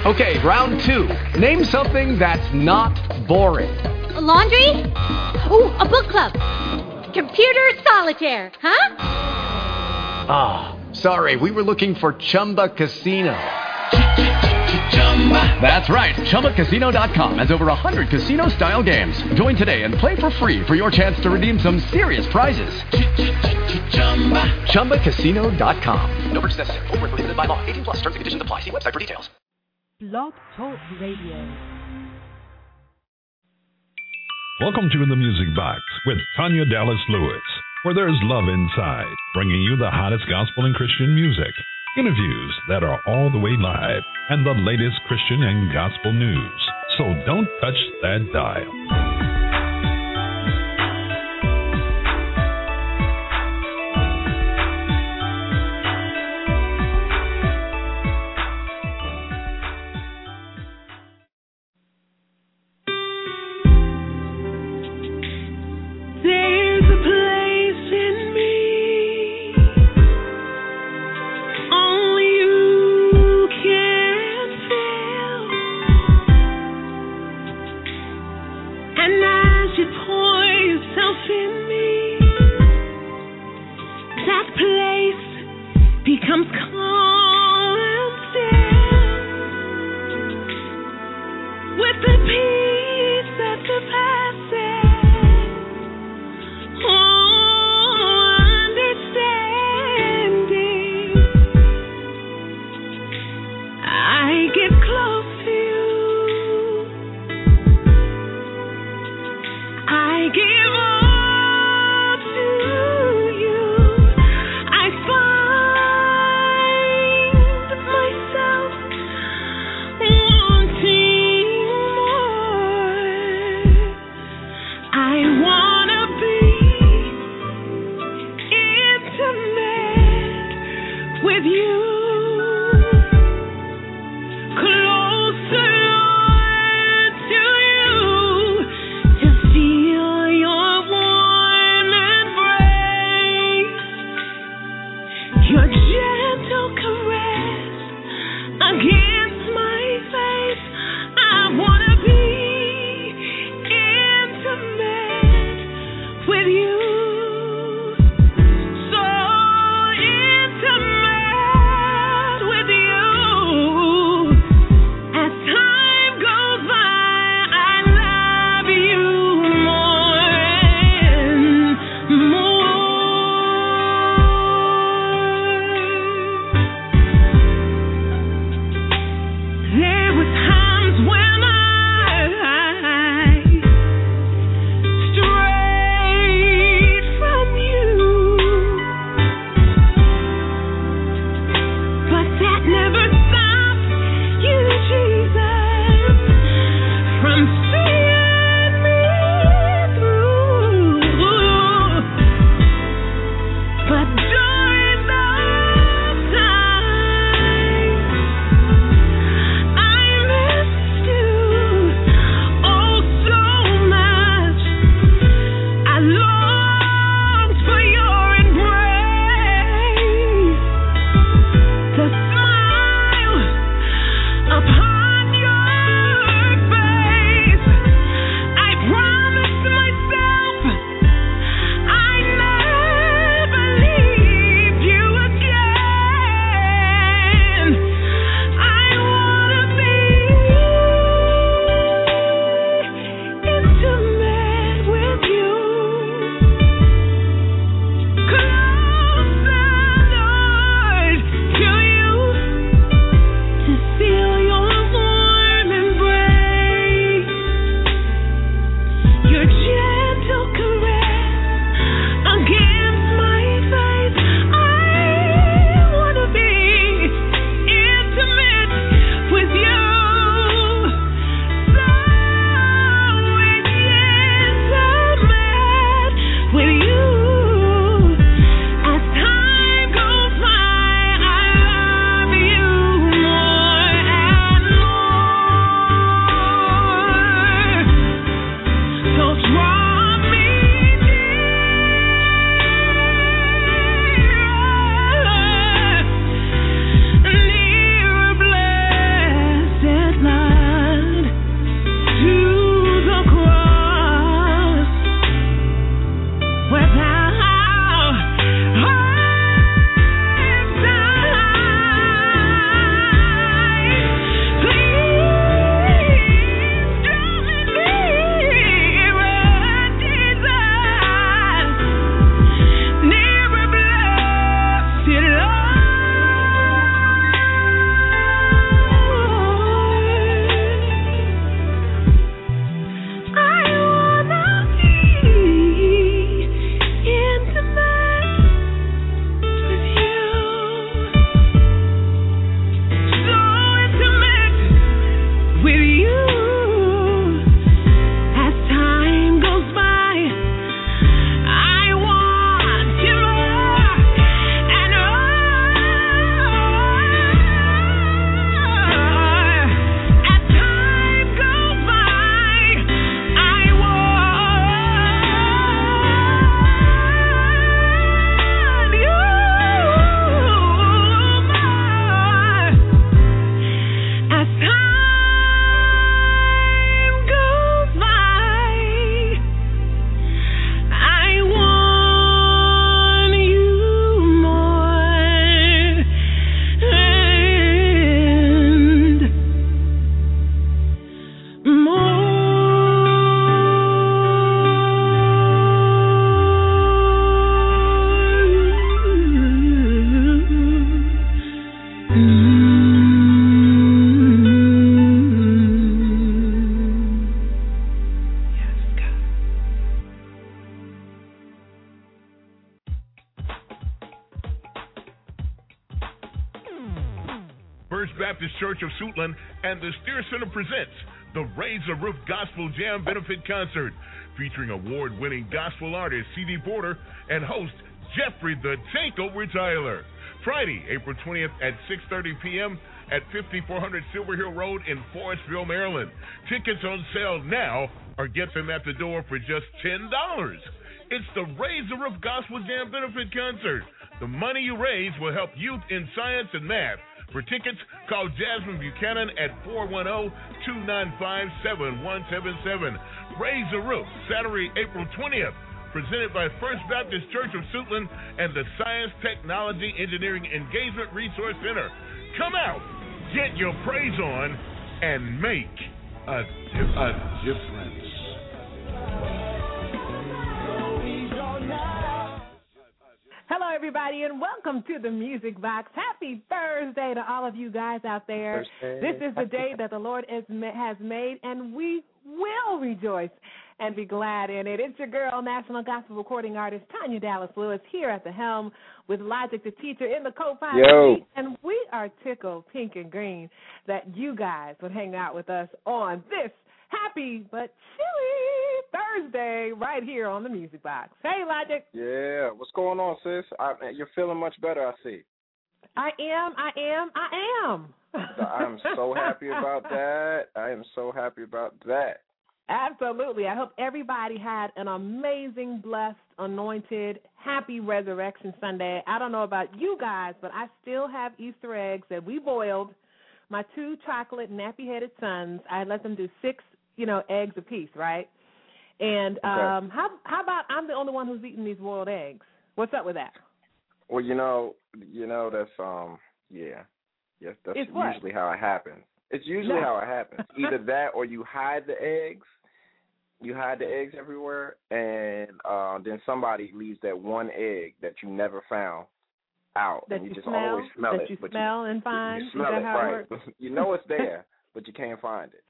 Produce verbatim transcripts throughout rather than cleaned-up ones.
Okay, round two. Name something that's not boring. A laundry? Ooh, a book club. Computer solitaire, huh? Ah, oh, sorry, we were looking for Chumba Casino. That's right. Chumba Casino dot com has over one hundred casino-style games. Join today and play for free for your chance to redeem some serious prizes. Chumba Casino dot com. No purchase necessary. Void where prohibited by law. eighteen plus. Terms and conditions apply. See website for details. Blog Talk Radio. Welcome to The Music Box with Tanya Dallas Lewis, where there's love inside, bringing you the hottest gospel and Christian music, interviews that are all the way live, and the latest Christian and gospel news. So don't touch that dial. Church of Suitland and the Steer Center presents the Raise the Roof Gospel Jam Benefit Concert, featuring award-winning gospel artist C D Porter and host Jeffrey the Takeover Tyler. Friday, April twentieth at six thirty p.m. at fifty-four hundred Silver Hill Road in Forestville, Maryland. Tickets on sale now or get them at the door for just ten dollars. It's the Raise the Roof Gospel Jam Benefit Concert. The money you raise will help youth in science and math. For tickets, call Jasmine Buchanan at four one zero, two nine five, seven one seven seven. Raise the Roof, Saturday, April twentieth. Presented by First Baptist Church of Suitland and the Science, Technology, Engineering Engagement Resource Center. Come out, get your praise on, and make a, a difference. Hello, everybody, and welcome to the Music Box. Happy Thursday to all of you guys out there. Thursday. This is the day that the Lord has made, and we will rejoice and be glad in it. It's your girl, national gospel recording artist Tanya Dallas Lewis, here at the helm with Logic the Teacher in the co-pilot seat, and we are tickled pink and green that you guys would hang out with us on this happy but chilly Thursday right here on the Music Box. Hey, Logic. Yeah, what's going on, sis? I, you're feeling much better, I see. I am, I am, I am. So I'm so happy about that. I am so happy about that. Absolutely. I hope everybody had an amazing, blessed, anointed, happy Resurrection Sunday. I don't know about you guys, but I still have Easter eggs that we boiled. My two chocolate nappy-headed sons, I let them do six, you know, eggs apiece, right? And okay. um, how how about I'm the only one who's eating these boiled eggs? What's up with that? Well, you know, you know that's um, yeah, yes, that's it's usually what? how it happens. It's usually no. how it happens. Either that or you hide the eggs. You hide the eggs everywhere, and uh, then somebody leaves that one egg that you never found out, that and you, you just smell, always smell that it. you but smell you, and find. You smell Is that it, how right? It works? You know it's there, but you can't find it.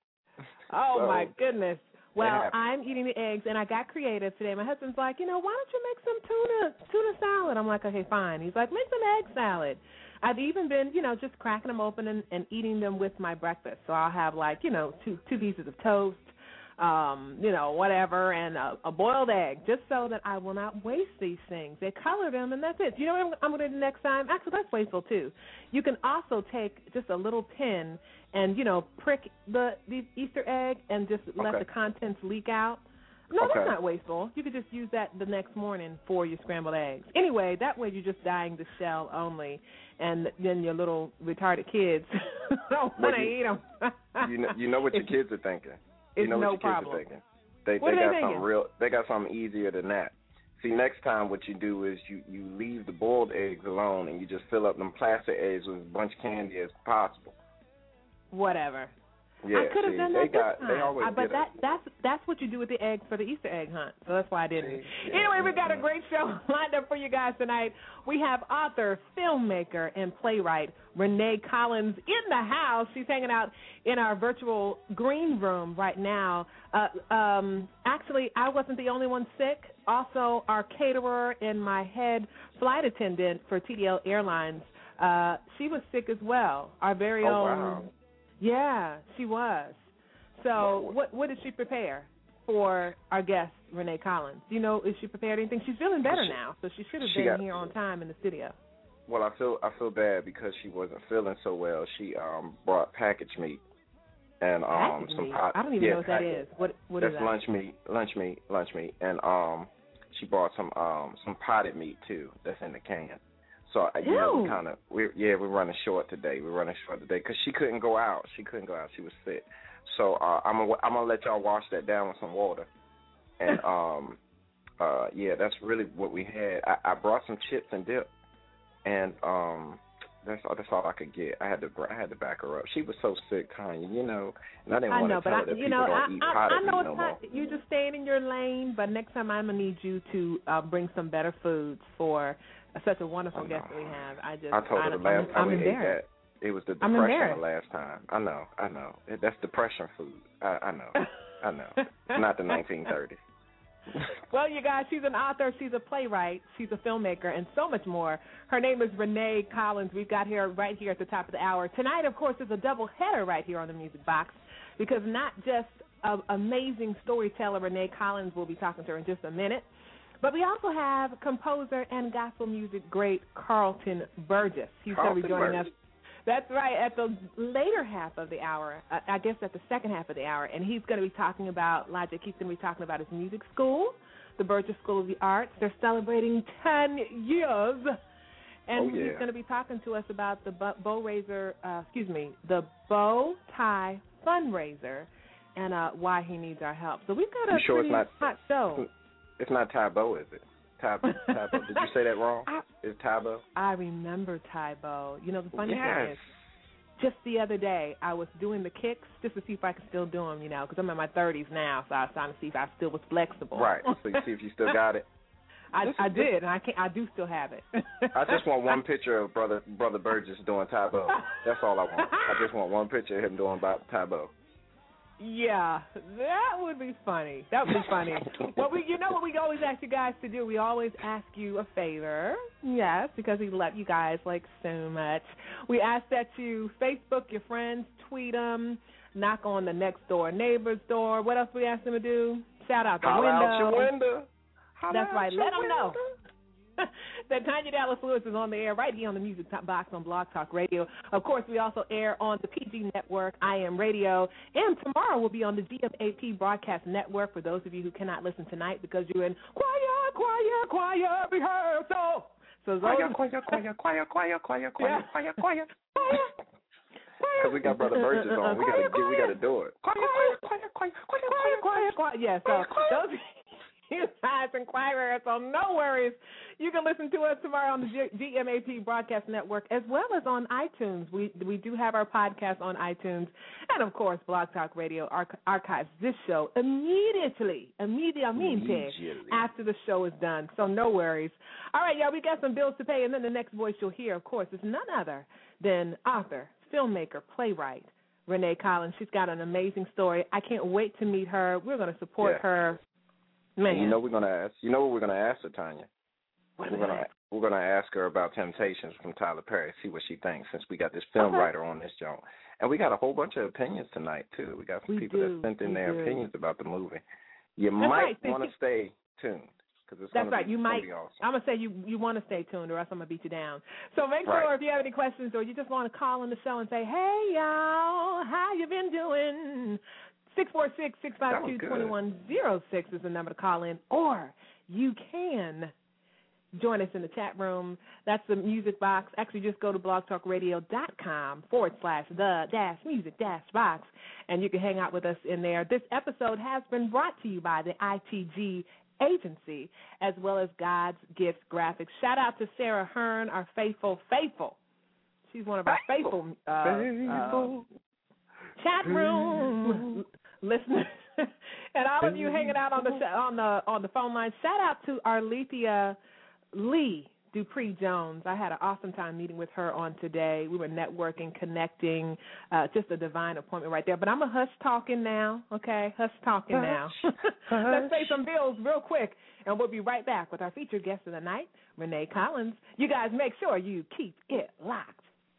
Oh so, my goodness! Well, I'm eating the eggs, and I got creative today. My husband's like, you know, why don't you make some tuna tuna salad? I'm like, okay, fine. He's like, make some egg salad. I've even been, you know, just cracking them open and, and eating them with my breakfast. So I'll have like, you know, two two pieces of toast, um, you know, whatever, and a, a boiled egg, just so that I will not waste these things. They color them, and that's it. You know what I'm, I'm going to do next time? Actually, that's wasteful, too. You can also take just a little pin and, you know, prick the, the Easter egg and just let okay. the contents leak out. No, okay. that's not wasteful. You could just use that the next morning for your scrambled eggs. Anyway, that way you're just dyeing the shell only, and then your little retarded kids don't want to eat them. you know, you know what your kids are thinking. It's you know no what your problem. kids are thinking. They what they are got they something thinking? real. They got something easier than that. See, next time what you do is you, you leave the boiled eggs alone, and you just fill up them plastic eggs with as much candy as possible. Whatever. Yeah, I could have see, done they that got, this time. They always I, but get that it. that's that's what you do with the eggs for the Easter egg hunt. So that's why I didn't. See, yeah, anyway, we got a yeah. great show lined up for you guys tonight. We have author, filmmaker, and playwright Renee Collins in the house. She's hanging out in our virtual green room right now. Uh, um, actually, I wasn't the only one sick. Also, our caterer and my head flight attendant for T D L Airlines, uh, she was sick as well. Our very oh, own. Wow. Yeah, she was. So what what did she prepare for our guest, Renee Collins? Do you know, is she prepared anything? She's feeling better now, so she should have been got, here on time in the studio. Well, I feel I feel bad because she wasn't feeling so well. She um brought packaged meat and um packaged some meat? pot. I don't even yeah, know what that packaged. is. What what That's is that? lunch meat, lunch meat, lunch meat, and um she brought some um some potted meat too. That's in the can. So uh, you know, we kind of we yeah we're running short today. We're running short today because she couldn't go out. She couldn't go out. She was sick. So uh, I'm gonna I'm gonna let y'all wash that down with some water. And um uh yeah, that's really what we had. I, I brought some chips and dip, and um that's all that's all I could get. I had to I had to back her up. She was so sick, Tanya, you know, and I didn't I want know, to tell but her I, that you people know, don't I, eat I, potted I know meat it's no not, more. you're just staying in your lane, but next time I'm gonna need you to uh, bring some better foods for such a wonderful guest that we have. I just I told her I, the last I'm, time I'm we ate embarrassed. that, it was the I'm depression embarrassed. the last time. I know, I know. That's depression food. I, I know, I know. Not the nineteen thirties. Well, you guys, she's an author, she's a playwright, she's a filmmaker, and so much more. Her name is Renee Collins. We've got her right here at the top of the hour. Tonight, of course, is a double header right here on the Music Box, because not just an amazing storyteller Renee Collins, will be talking to her in just a minute, but we also have composer and gospel music great Carlton Burgess. He's going to be joining Burgess. us. That's right, at the later half of the hour, I guess at the second half of the hour, and he's going to be talking about, Logic, he's going to be talking about his music school, the Burgess School of the Arts. They're celebrating ten years, and oh, yeah. he's going to be talking to us about the bow raiser, uh, excuse me, the bow tie fundraiser, and uh, why he needs our help. So we've got a you sure pretty it's not, hot show. It's not Tybo, is it? Tybo. Tybo. Did you say that wrong? I, Is Tybo? I remember Tybo. You know, the funny yes. thing is, just the other day, I was doing the kicks just to see if I could still do them, you know, because I'm in my thirties now, so I was trying to see if I still was flexible. Right. So you see if you still got it. I, I did, and I can I do still have it. I just want one picture of brother brother Burgess doing Tybo. That's all I want. I just want one picture of him doing about Tybo. Yeah, that would be funny. That would be funny. Well, we, you know what we always ask you guys to do? We always ask you a favor. Yes, because we love you guys like so much. We ask that you Facebook your friends, tweet them, knock on the next door neighbor's door. What else we ask them to do? Shout out the Holla window. out your window. Holla That's right. Let them window. know that Tanya Dallas Lewis is on the air right here on the Music Box on Blog Talk Radio. Of course, we also air on the P G Network, I Am Radio, and tomorrow we'll be on the G M A P Broadcast Network for those of you who cannot listen tonight because you're in quiet, quiet, quiet rehearsal. So those quiet, quiet, quiet, quiet, quiet, quiet, quiet, quiet, quiet. Because we got Brother Burgess on, we gotta do, we gotta do it. Quiet, quiet, quiet, quiet, quiet, quiet, quiet, quiet. Yeah, so those you guys in quiet rehearsal, no worries. You can listen to us tomorrow on the G M A P Broadcast Network as well as on iTunes. We we do have our podcast on iTunes. And, of course, Blog Talk Radio arch- archives this show immediately, immediately, after the show is done. So no worries. All right, y'all, we got some bills to pay. And then the next voice you'll hear, of course, is none other than author, filmmaker, playwright, Renee Collins. She's got an amazing story. I can't wait to meet her. We're going to support yeah. her. Man. You know we're gonna ask. You know what we're gonna ask her, Tanya. What we're gonna we're gonna ask her about Temptations from Tyler Perry. See what she thinks. Since we got this film okay. writer on this joint, and we got a whole bunch of opinions tonight too. We got some we people do. that sent in we their do. opinions about the movie. You That's might right. want to stay tuned because it's That's gonna right. be, You might. be awesome. I'm gonna say you you want to stay tuned, or else I'm gonna beat you down. So make sure right. if you have any questions, or you just want to call in the show and say, "Hey y'all, how you been doing?" six four six, six five two, two one zero six is the number to call in, or you can join us in the chat room. That's the Music Box. Actually, just go to blogtalkradio.com forward slash the dash music dash box, and you can hang out with us in there. This episode has been brought to you by the I T G Agency, as well as God's Gift Graphics. Shout out to Sarah Hearn, our faithful, faithful. She's one of our faithful, uh, faithful. Uh, chat room listeners, and all of you hanging out on the on the on the phone line. Shout out to Arlethea Lee Dupree Jones. I had an awesome time meeting with her on today. We were networking, connecting, uh, just a divine appointment right there. But I'm a hush talking now, okay? Hush talking now. Let's pay some bills real quick, and we'll be right back with our featured guest of the night, Renee Collins. You guys make sure you keep it locked.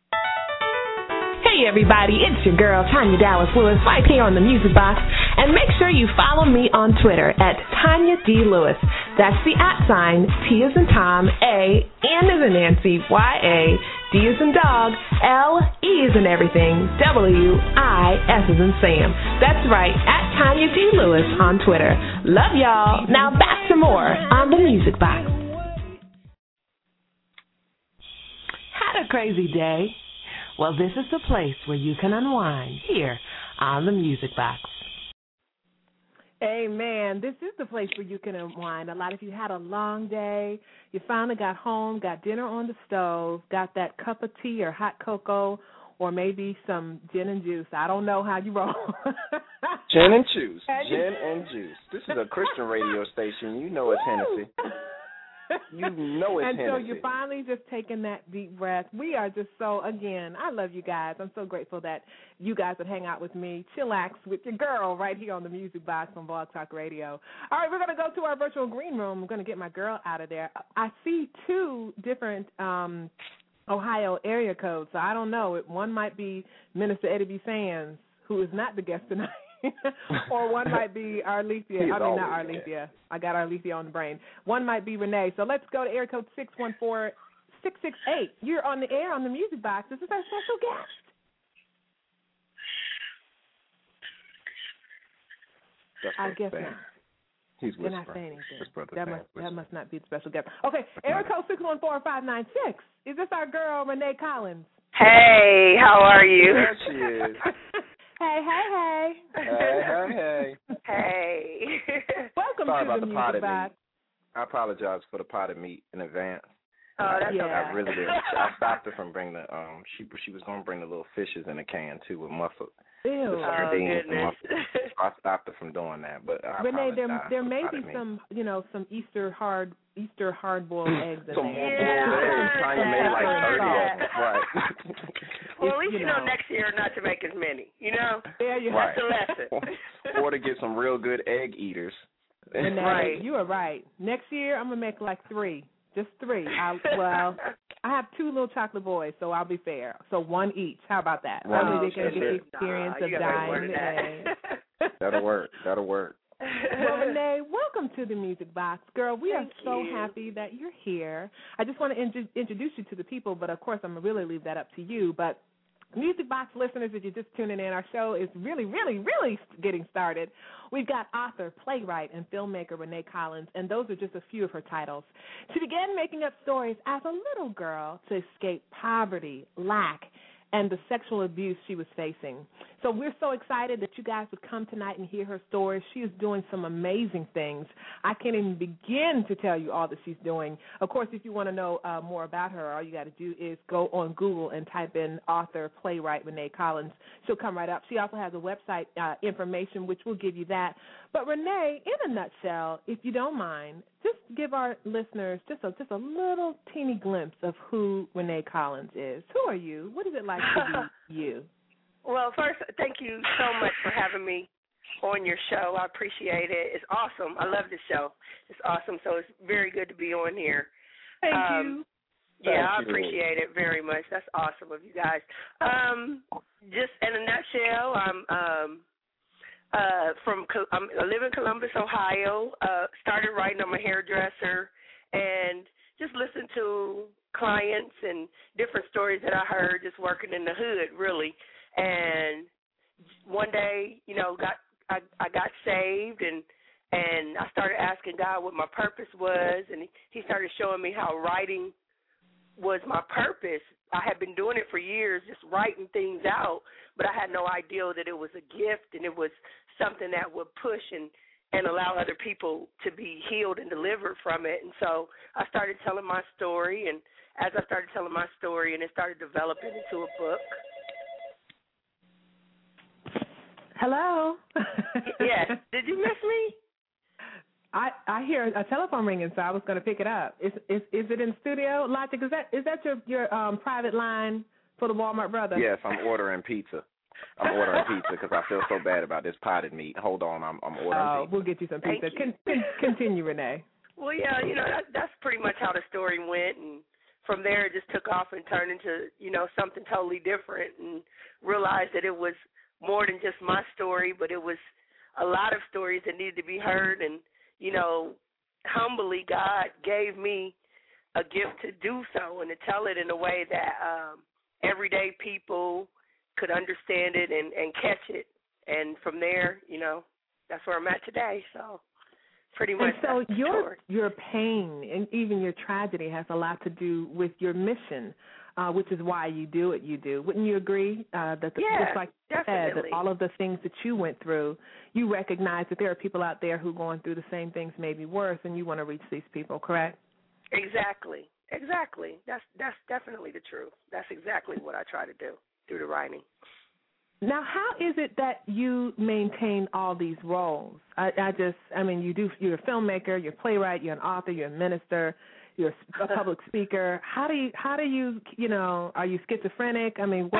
Hey everybody, it's your girl Tanya Dallas Lewis right here on the Music Box, and make sure you follow me on Twitter at Tanya D. Lewis. That's the at sign, T as in Tom, A, N as in Nancy, Y A, D as in dog, L, E as in everything, W, I, S as in Sam. That's right, at Tanya D. Lewis on Twitter. Love y'all. Now back to more on the Music Box. Had a crazy day? Well, this is the place where you can unwind here on the Music Box. Amen. This is the place where you can unwind. A lot of you had a long day. You finally got home, got dinner on the stove, got that cup of tea or hot cocoa, or maybe some gin and juice. I don't know how you roll. Gin and juice. Gin and juice. This is a Christian radio station. You know it's Hennessy. You know it's And so Hennessy. you're finally just taking that deep breath. We are just so, again, I love you guys. I'm so grateful that you guys would hang out with me, chillax with your girl right here on the Music Box on Blog Talk Radio. All right, we're going to go to our virtual green room. I'm going to get my girl out of there. I see two different um, Ohio area codes, so I don't know. One might be Minister Eddie B. Sands, who is not the guest tonight. Or one might be Arlethea. I mean, not Arlethea. I got Arlethea on the brain. One might be Renee. So let's go to area code six one four, six six eight. You're on the air on the Music Box. This is our special guest. That's I guess saying. not. He's They're not whispering. saying anything. That must, that must not be the special guest. Okay, area code six one four, five nine six. Is this our girl, Renee Collins? Hey, how are you? There she is. Hey, hey, hey. Hey, hey, hey. Hey. Welcome Sorry to about the, the Music potted Box. meat. I apologize for the potted meat in advance. Oh, that's yeah. okay. I really did. I stopped her from bringing the um. She she was going to bring the little fishes in a can too with mussel. Ew. The Oh, sardines and goodness. mussel. I stopped her from doing that, but I Renee, there apologize there for may potted be meat. some, you know, some Easter hard Easter hard boiled eggs in Some there. more Yeah, boiled I eggs. heard Tanya that. made like I heard thirty of that. them. Right. Well, at least you you know know. next year not to make as many. You know, There you Right. that's a lesson. Or to get some real good egg eaters. Renee, Right. you are right. Next year, I'm gonna make like three, just three. I, well, I have two little chocolate boys, so I'll be fair. So one each. How about that? One That way each. they can That's get the it. experience Nah, of you gotta dying word the that. egg. That'll work. That'll work. Well, Renee, welcome to the Music Box. Girl, we Thank are so you. happy that you're here. I just want to in- introduce you to the people, but of course I'm going to really leave that up to you. But Music Box listeners, if you're just tuning in, our show is really, really, really getting started. We've got author, playwright, and filmmaker Renee Collins, and those are just a few of her titles. She began making up stories as a little girl to escape poverty, lack, and the sexual abuse she was facing. So we're so excited that you guys would come tonight and hear her story. She is doing some amazing things. I can't even begin to tell you all that she's doing. Of course, if you want to know uh, more about her, all you got to do is go on Google and type in author, playwright Renee Collins. She'll come right up. She also has a website uh, information, which will give you that. But Renee, in a nutshell, if you don't mind, just give our listeners just a just a little teeny glimpse of who Renee Collins is. Who are you? What is it like to be you? Well, first, thank you so much for having me on your show. I appreciate it. It's awesome. I love this show. It's awesome. So it's very good to be on here. Thank um, you. Yeah, Thank I appreciate you. it very much. That's awesome of you guys. Um, just in a nutshell, I'm um, uh, from I'm, I live in Columbus, Ohio. Uh, started writing. I'm a hairdresser, and just listen to clients and different stories that I heard just working in the hood, really. And one day, you know, got I, I got saved, and and I started asking God what my purpose was, and he started showing me how writing was my purpose. I had been doing it for years, just writing things out, but I had no idea that it was a gift and it was something that would push and, and allow other people to be healed and delivered from it. And so I started telling my story, and as I started telling my story, and it started developing into a book. Hello. Yes. Did you miss me? I, I hear a telephone ringing, so I was going to pick it up. Is is is it in studio? Logic, is that is that your your um, private line for the Walmart brother? Yes, I'm ordering pizza. I'm ordering pizza because I feel so bad about this potted meat. Hold on, I'm I'm ordering Oh, pizza. we'll get you some pizza. Thank you. Con, con, continue, Renee. Well, yeah, you know, that, that's pretty much how the story went, and from there it just took off and turned into, you know, something totally different, and realized that it was more than just my story, but it was a lot of stories that needed to be heard, and, you know, humbly God gave me a gift to do so and to tell it in a way that um, everyday people could understand it and, and catch it, and from there, you know, that's where I'm at today, so pretty much. And so your story. your pain and even your tragedy has a lot to do with your mission, uh, which is why you do what you do. Wouldn't you agree? Uh, that the, Yeah, just like you said, definitely. that all of the things that you went through, you recognize that there are people out there who are going through the same things, maybe worse, and you want to reach these people. Correct? Exactly, exactly. That's that's definitely the truth. That's exactly what I try to do through the writing. Now, how is it that you maintain all these roles? I, I just, I mean, you do. You're a filmmaker, you're a playwright, you're an author, you're a minister, you're a public speaker. How do you, how do you, you know, are you schizophrenic? I mean, what?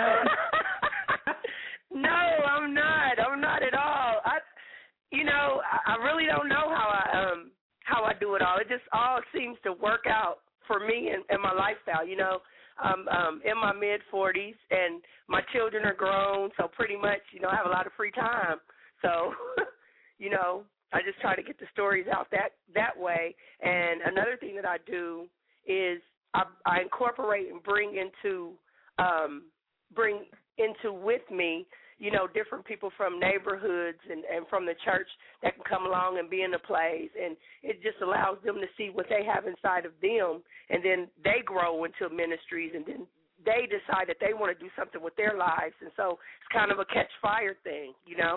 No, I'm not. I'm not at all. I, you know, I, I really don't know how I um how I do it all. It just all seems to work out for me and, and my lifestyle. You know. I'm um, in my mid forties, and my children are grown, so pretty much, you know, I have a lot of free time. So, you know, I just try to get the stories out that, that way. And another thing that I do is I, I incorporate and bring into um, bring into with me, you know, different people from neighborhoods and, and from the church that can come along and be in the plays. And it just allows them to see what they have inside of them, and then they grow into ministries, and then they decide that they want to do something with their lives. And so it's kind of a catch-fire thing, you know.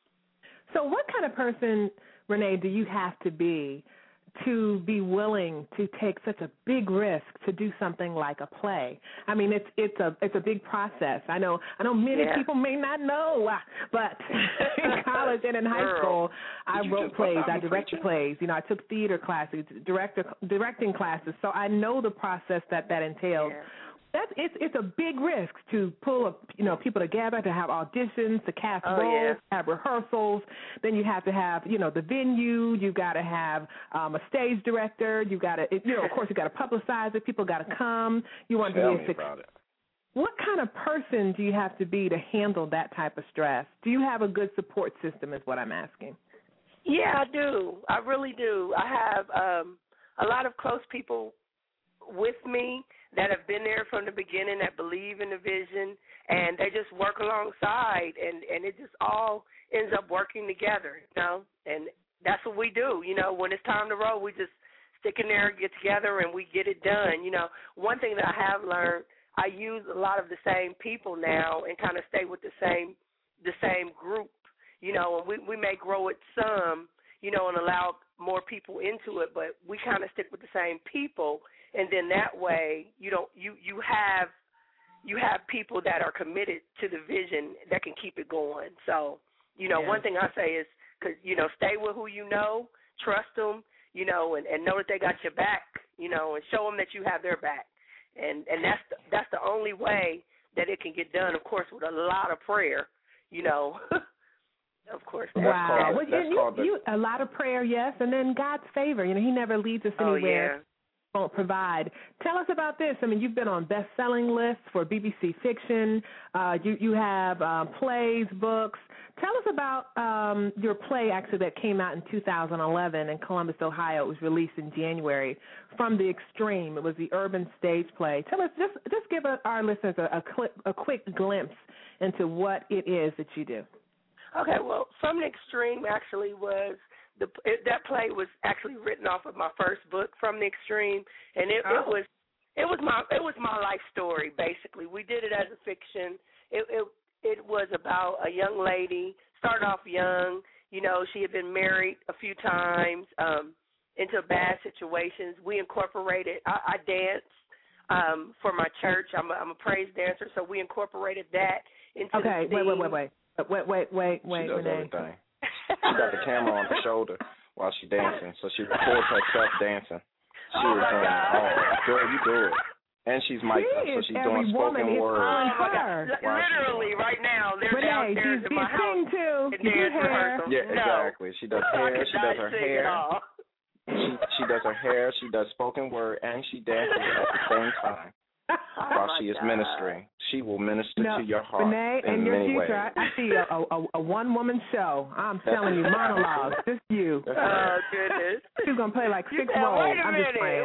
So what kind of person, Renee, do you have to be to be willing to take such a big risk to do something like a play? I mean, it's it's a it's a big process. I know I know many yeah. people may not know, but in college and in high school, I wrote plays, I directed plays. You know, I took theater classes, director directing classes, so I know the process that that entails. Yeah. That's it's it's a big risk to pull a, you know people together, to have auditions, to cast oh, roles, yeah. to have rehearsals. Then you have to have you know the venue. You got to have um, a stage director. You got to you know of course you got to publicize it. People got to come. You want Tell to be me a success. about it. What kind of person do you have to be to handle that type of stress? Do you have a good support system? Is what I'm asking. Yeah, I do. I really do. I have um, a lot of close people with me that have been there from the beginning, that believe in the vision, and they just work alongside, and, and it just all ends up working together, you know, and that's what we do, you know. When it's time to roll, we just stick in there, get together, and we get it done, you know. One thing that I have learned, I use a lot of the same people now and kind of stay with the same the same group, you know, and we, we may grow it some, you know, and allow more people into it, but we kind of stick with the same people. And then that way, you don't you, you have you have people that are committed to the vision that can keep it going. So, you know, yeah. one thing I say is, cause, you know, stay with who you know, trust them, you know, and, and know that they got your back, you know, and show them that you have their back. And and that's the, that's the only way that it can get done. Of course, with a lot of prayer, you know. Of course. Wow. Called, well, you, you, you, a lot of prayer, yes, and then God's favor. You know, He never leads us oh, anywhere. Yeah. Won't provide. Tell us about this. I mean, you've been on best-selling lists for B B C Fiction. Uh, you you have um, plays, books. Tell us about um, your play, actually, that came out in two thousand eleven in Columbus, Ohio. It was released in January. From the Extreme. It was the urban stage play. Tell us, just just give our listeners a, a, clip, a quick glimpse into what it is that you do. Okay. Well, From the Extreme actually was. The, it, that play was actually written off of my first book, From the Extreme, and it, oh. it was it was my it was my life story. Basically, we did it as a fiction. It it it was about a young lady, started off young. You know, she had been married a few times, um, into bad situations. We incorporated. I, I dance um, for my church. I'm a, I'm a praise dancer, so we incorporated that into. Okay, the wait, wait, wait, wait, wait, wait, wait, wait, She does Renee. everything. She got the camera on her shoulder while she's dancing, so she records herself dancing. She oh is doing, oh, girl, you do it. And she's mic'd up, so she's doing spoken word. On her. Literally, right now, they're Renee, downstairs in my house. Too. You do hair. Yeah, exactly. She does hair, she does her hair. She, she does her hair, she does spoken word, and she dances at the same time while oh she is God. ministering. She will minister no, to your heart Renee, in in your many future, ways. I see a, a, a one-woman show. I'm telling you, monologues, just you. Oh, goodness. She's going to play like six said, roles. Wait a I'm minute. just playing.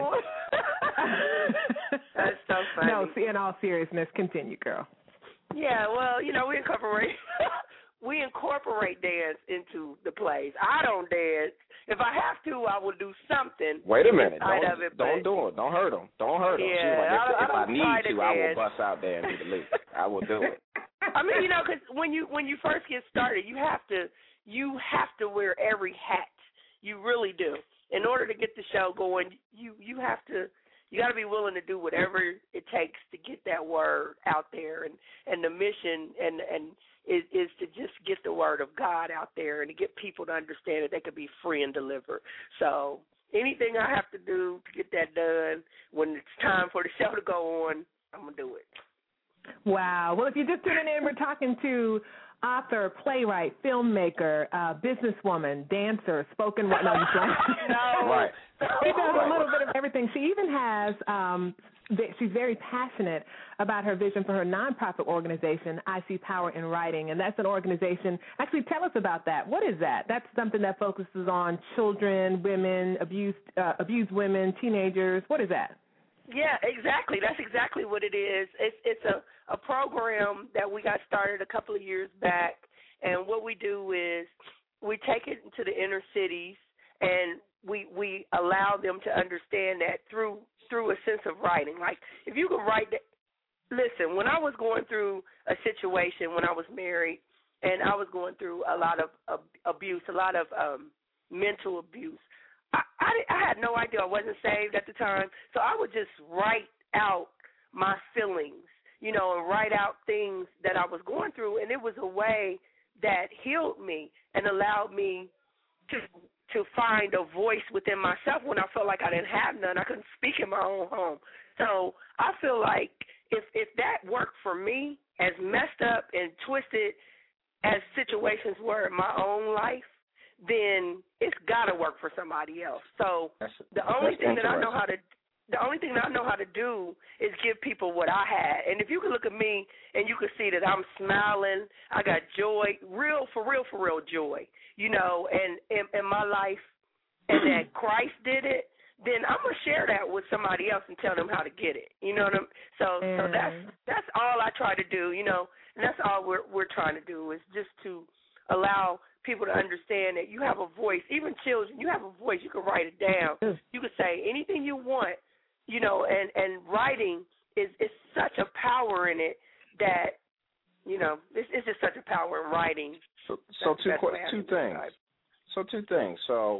That's so funny. No, see, in all seriousness, continue, girl. Yeah, well, you know, we incorporate we incorporate dance into the plays. I don't dance. If I have to, I will do something. Wait a minute. Don't, of it, don't but, do it. Don't hurt them. Don't hurt them. Yeah, like, if I, if I, I need to, to I will dance. bust out there and do the leap. I will do it. I mean, you know, because when you when you first get started, you have to you have to wear every hat. You really do. In order to get the show going, you you have to you got to be willing to do whatever it takes to get that word out there, and, and the mission and and is, is to just get the word of God out there and to get people to understand that they could be free and delivered. So anything I have to do to get that done when it's time for the show to go on, I'm going to do it. Wow. Well, if you're just tuning in, we're talking to author, playwright, filmmaker, uh, businesswoman, dancer, spoken word. No, I'm just like, no. Right. She does a little bit of everything. She even has, um, she's very passionate about her vision for her nonprofit organization, I See Power in Writing, and that's an organization. Actually, tell us about that. What is that? That's something that focuses on children, women, abused, uh, abused women, teenagers. What is that? Yeah, exactly. That's exactly what it is. It's it's a, a program that we got started a couple of years back, and what we do is we take it into the inner cities, and we we allow them to understand that through through a sense of writing. Like, if you can write that. Listen, when I was going through a situation when I was married, and I was going through a lot of uh, abuse, a lot of um, mental abuse, I, I, I had no idea. I wasn't saved at the time, so I would just write out my feelings, you know, and write out things that I was going through, and it was a way that healed me and allowed me to to find a voice within myself when I felt like I didn't have none. I couldn't speak in my own home. So I feel like if if that worked for me, as messed up and twisted as situations were in my own life, then it's got to work for somebody else. So that's, the only that's thing that I know how to the only thing that I know how to do is give people what I had. And if you can look at me and you can see that I'm smiling, I got joy, real, for real, for real joy, you know, and in my life, and that Christ did it, then I'm going to share that with somebody else and tell them how to get it. You know what I'm So mm. so that's that's all I try to do, you know, and that's all we're we're trying to do is just to allow people to understand that you have a voice. Even children, you have a voice. You can write it down. You can say anything you want, you know, and, and writing is, is such a power in it that, you know, it's, it's just such a power in writing. So, so two two things. So two things. So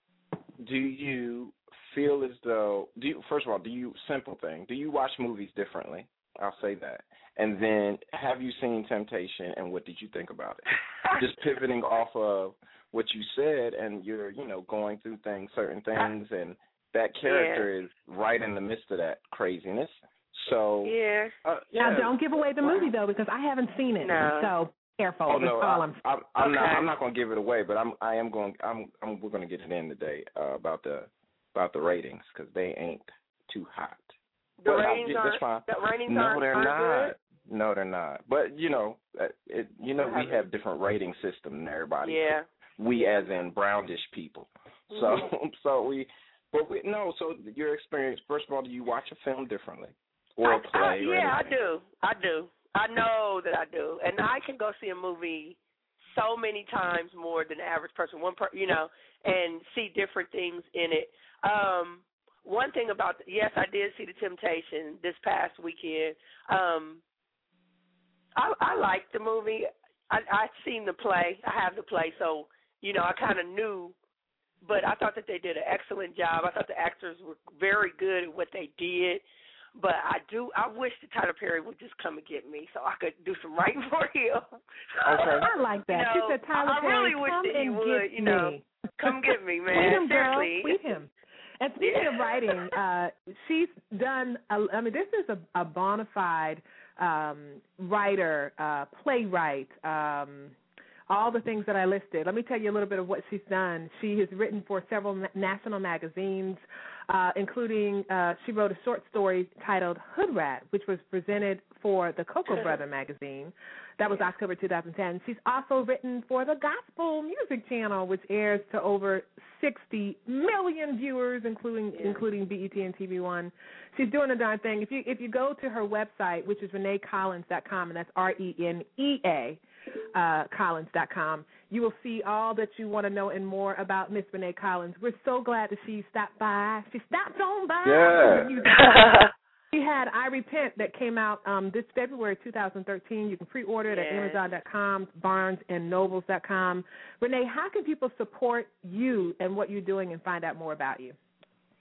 do you feel as though, do you, first of all, do you, simple thing, do you watch movies differently? I'll say that. And then, have you seen Temptation, and what did you think about it? Just pivoting off of what you said, and you're, you know, going through things, certain things, and that character yeah. is right in the midst of that craziness. So, yeah. Uh, yeah. Now, don't give away the movie though, because I haven't seen it. No. So careful. Oh no, I, I'm, I'm, I'm okay. not. I'm not going to give it away, but I'm. I am going. I'm. I'm we're going to get it in today uh, about the about the ratings because they ain't too hot. The but ratings I, aren't. The ratings no, aren't, they're aren't not. Good? No, they're not. But you know, it, you know, we have different rating system than everybody. Yeah. We, as in brownish people. So, mm-hmm. so we. But we, no, so your experience, first of all, do you watch a film differently? Or a play I, I, or yeah, anything? I do. I do. I know that I do. And I can go see a movie so many times more than the average person, one per, you know, and see different things in it. Um, one thing about, yes, I did see The Temptation this past weekend. Um, I, I liked the movie. I, I've seen the play. I have the play, so, you know, I kind of knew. But I thought that they did an excellent job. I thought the actors were very good at what they did. But I do. I wish that Tyler Perry would just come and get me so I could do some writing for him. Okay. I like that. You know, she said, Tyler I Perry, really wish come that he and would. get You know, me. come get me, man. Tweet him, Seriously. girl. Tweet him. And speaking Yeah. of writing, uh, she's done. A, I mean, this is a, a bona fide um, writer, uh, playwright. Um, all the things that I listed. Let me tell you a little bit of what she's done. She has written for several ma- national magazines, uh, including uh, she wrote a short story titled Hood Rat, which was presented for the Cocoa Brother magazine. That was October two thousand ten. She's also written for the Gospel Music Channel, which airs to over sixty million viewers, including yeah. including B E T and T V One. She's doing a darn thing. If you if you go to her website, which is renee collins dot com, and that's R E N E A, uh, Collins dot com, you will see all that you want to know and more about Miss Renee Collins. We're so glad that she stopped by. She stopped on by. Yeah. She had I Repent that came out um, this February two thousand thirteen. You can pre-order it yes. at amazon dot com, barnes and nobles dot com. Renee, how can people support you and what you're doing and find out more about you?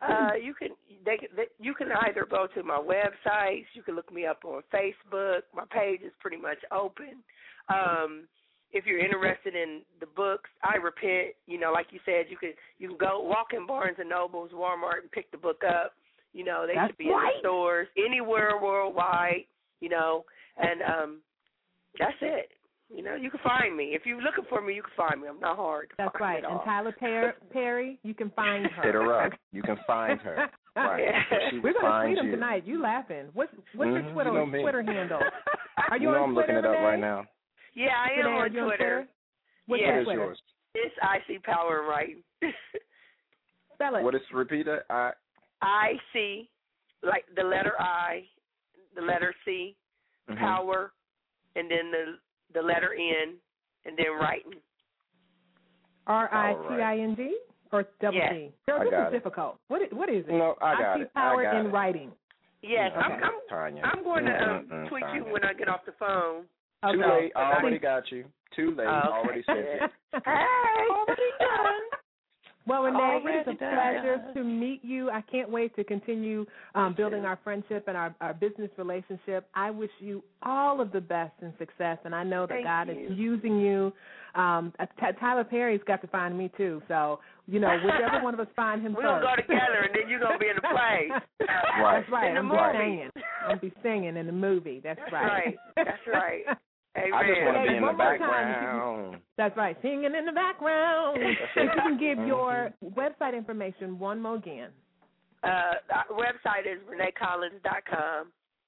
Uh, you can they, they you can either go to my websites. You can look me up on Facebook. My page is pretty much open. Um, if you're interested in the books, I Repent. You know, like you said, you can you can go walk in Barnes and Nobles, Walmart, and pick the book up. You know, they That's should be right. in the stores anywhere worldwide. You know, and um, that's it. You know, you can find me. If you're looking for me, you can find me. I'm not hard to That's find right. at And all. Tyler Per- Perry, you can find her. Hit her up. You can find her. Right. So she We're will going to find tweet him you. tonight. You laughing. What's, what's Mhm, your Twitter, you know me. Twitter handle? Are you, You know on I'm Twitter, looking it up Renee? right now. Yeah, I am Renee, are on you on Twitter. Twitter? What's Yeah. What your is Twitter? yours? It's I C Power and Writing. Spell it. What is repeat it? I I C, like the letter I, the letter C, mhm. Power, and then the the letter N, and then Writing. R I T I N G or double Yes. T? Girl, I this got is it. difficult. What is, what is it? No, I got see it. I power got in it. writing. Yes, Okay. I'm I'm, Tanya. I'm going to um, Mm-mm-mm, tweet you Tanya. when I get off the phone. Okay. Too late. I Okay. already got you. Too late. Oh, okay. Already sent it. Hey, already done. Well, Renee, it is a Already done. pleasure to meet you. I can't wait to continue um, building our friendship and our, our business relationship. I wish you all of the best and success, and I know that Thank God you. is using you. Um, uh, T- Tyler Perry's got to find me, too. So, you know, whichever one of us find him We're first. going to go together, and then you're going to be in the play. Right. That's right. In the I'm movie. singing. I'm be singing in the movie. That's That's right. right. That's right. Amen. I just want to Hey, be in the one more time. background. That's right. Singing in the background. If you can give Mhm. your website information one more again. Uh, our website is renee collins dot com.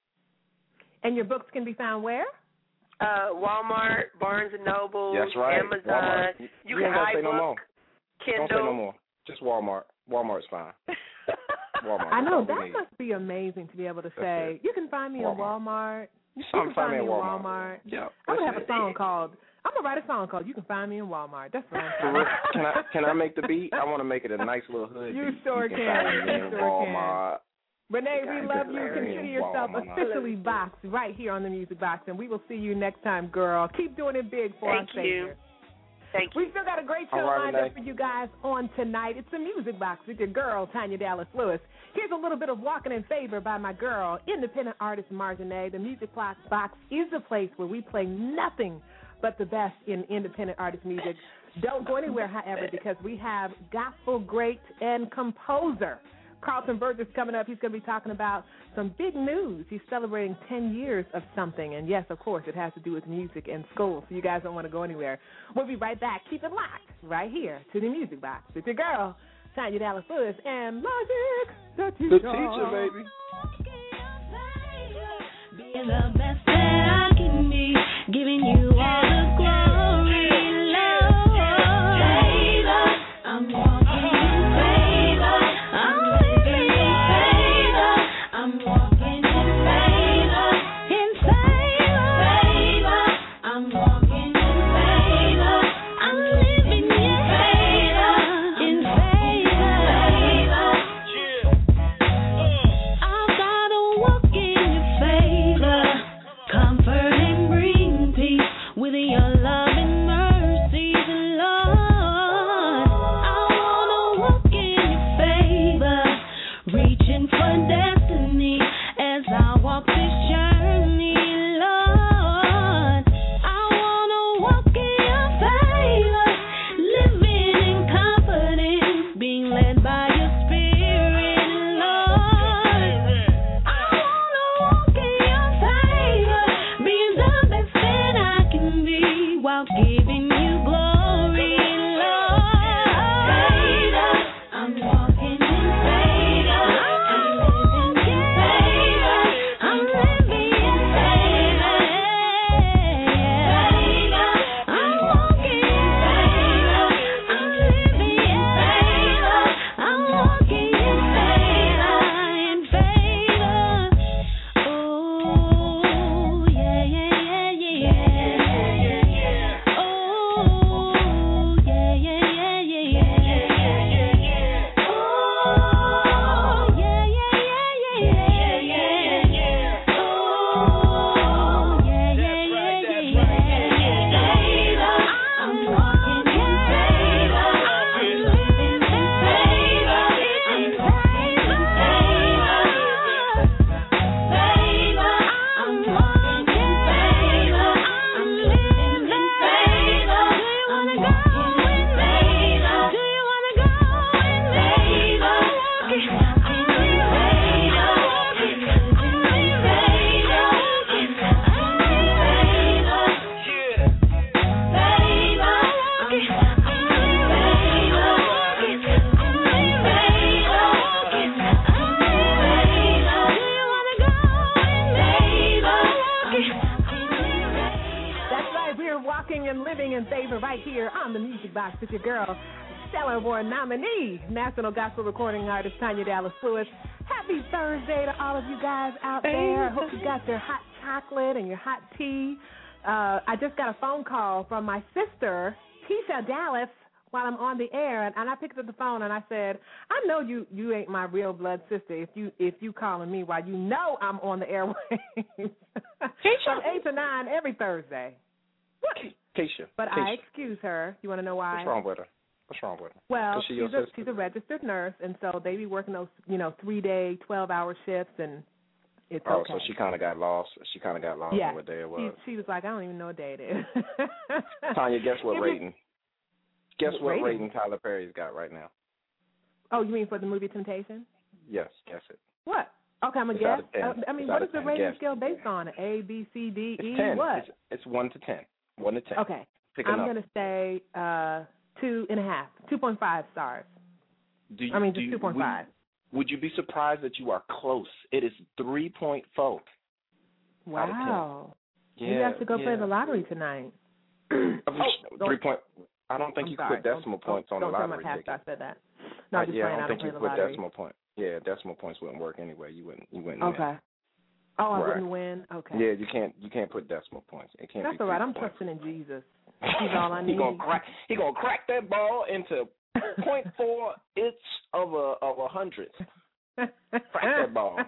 And your books can be found where? Uh, Walmart, Barnes and Noble, That's right. Amazon. Walmart. You, You can ain't gotta say no iBook, more. Kindle. Don't say no more. Just Walmart. Walmart's fine. Walmart. I know That's all we that need. must be amazing to be able to That's say it. you can find me in Walmart. Walmart. You Some can find me me at in Walmart. Walmart. Yep. I'm gonna that's have a it. song called. I'm gonna write a song called "You Can Find Me in Walmart." That's what I'm For saying. real, Can I can I make the beat? I want to make it a nice little hood You beat. sure you can. can. Find me You in sure Walmart. Renee, Yeah, we love you. hilarious. Consider yourself Walmart. officially boxed right here on the Music Box, and we will see you next time, girl. Keep doing it big for Thank our you. Savior. Thank you. We've still got a great show All right, lined up Renee. for you guys on tonight. It's the Music Box with your girl, Tanya Dallas Lewis. Here's a little bit of Walking in Favor by my girl, independent artist Marjanae. The Music Box Box is a place where we play nothing but the best in independent artist music. Don't go anywhere, however, because we have gospel great and composer Carlton Burgess coming up. He's going to be talking about some big news. He's celebrating ten years of something. And, yes, of course, it has to do with music and school, so you guys don't want to go anywhere. We'll be right back. Keep it locked right here to the Music Box with your girl, Tanya Dallas Lewis, and Logic, the teacher. The teacher, baby. Being the best that I can be, giving you all the glory, Lord. Favor, I'm walking in favor. I'm living in favor. I'm walking in favor. In favor, favor. I'm walking in favor. I'm living in favor. In favor, I've gotta walk in your favor. Comfort and bring peace with your love and mercy, Lord. I wanna walk in your favor, reaching for destiny as I walk this journey, Lord. I wanna walk in your favor, living in confidence, being led by your spirit, Lord. I wanna walk in your favor, being the best that I can be, while giving you glory, Lord. Favor, I'm walking in favor. I'm living in favor. I'm living in favor. Favor, I'm walking in favor. I'm living in favor. I'm walking in favor. In favor. Oh, yeah, yeah, yeah, yeah. Oh, favorite right here on the Music Box with your girl, Stellar Award nominee, National Gospel Recording Artist Tanya Dallas Lewis. Happy Thursday to all of you guys out there. I hope you got your hot chocolate and your hot tea. Uh, I just got a phone call from my sister, Tisha Dallas, while I'm on the air, and, and I picked up the phone and I said, I know you you ain't my real blood sister if you if you calling me while you know I'm on the airwaves. From eight to nine every Thursday. What? Keisha. But Keisha. I excuse her. You want to know why? What's wrong with her? What's wrong with her? Well, she she's a, she's a registered nurse, and so they be working those, you know, three-day, twelve-hour shifts, and it's oh, okay. so she kind of got lost. She kind of got lost yeah. on what day it was. She, she was like, I don't even know what day it is. Tanya, guess what rating? Guess what rating? rating Tyler Perry's got right now? Oh, you mean for the movie Temptation? Yes, guess it. What? Okay, I'm going to It's guess. out of ten. Uh, I mean, It's what out is of the ten. rating Guess. scale based on? A, B, C, D, It's E, ten. what? It's, it's one to ten. One to ten. Okay. Pick I'm up. going to say uh, two and a half, two point five stars. Do you, I mean, do just you, two point five. Would, would you be surprised that you are close? It is three point four. Wow. Yeah, You have to go yeah. play the lottery tonight. oh, don't- three point. I don't think I'm you sorry. put decimal don't, points don't, on the don't lottery tell my ticket. pastor I said that. No, Uh, I'm just yeah, playing. I I don't don't think play you the put lottery. decimal point. Yeah, decimal points wouldn't work anyway. You wouldn't. You wouldn't. Okay. Win. Oh, I Right. wouldn't win. Okay. Yeah, you can't. You can't put decimal points. It can't. That's be all right. three I'm points. trusting in Jesus. He's all I need. he gonna crack. He gonna crack that ball into point four inch of a of a hundredth. Crack that ball.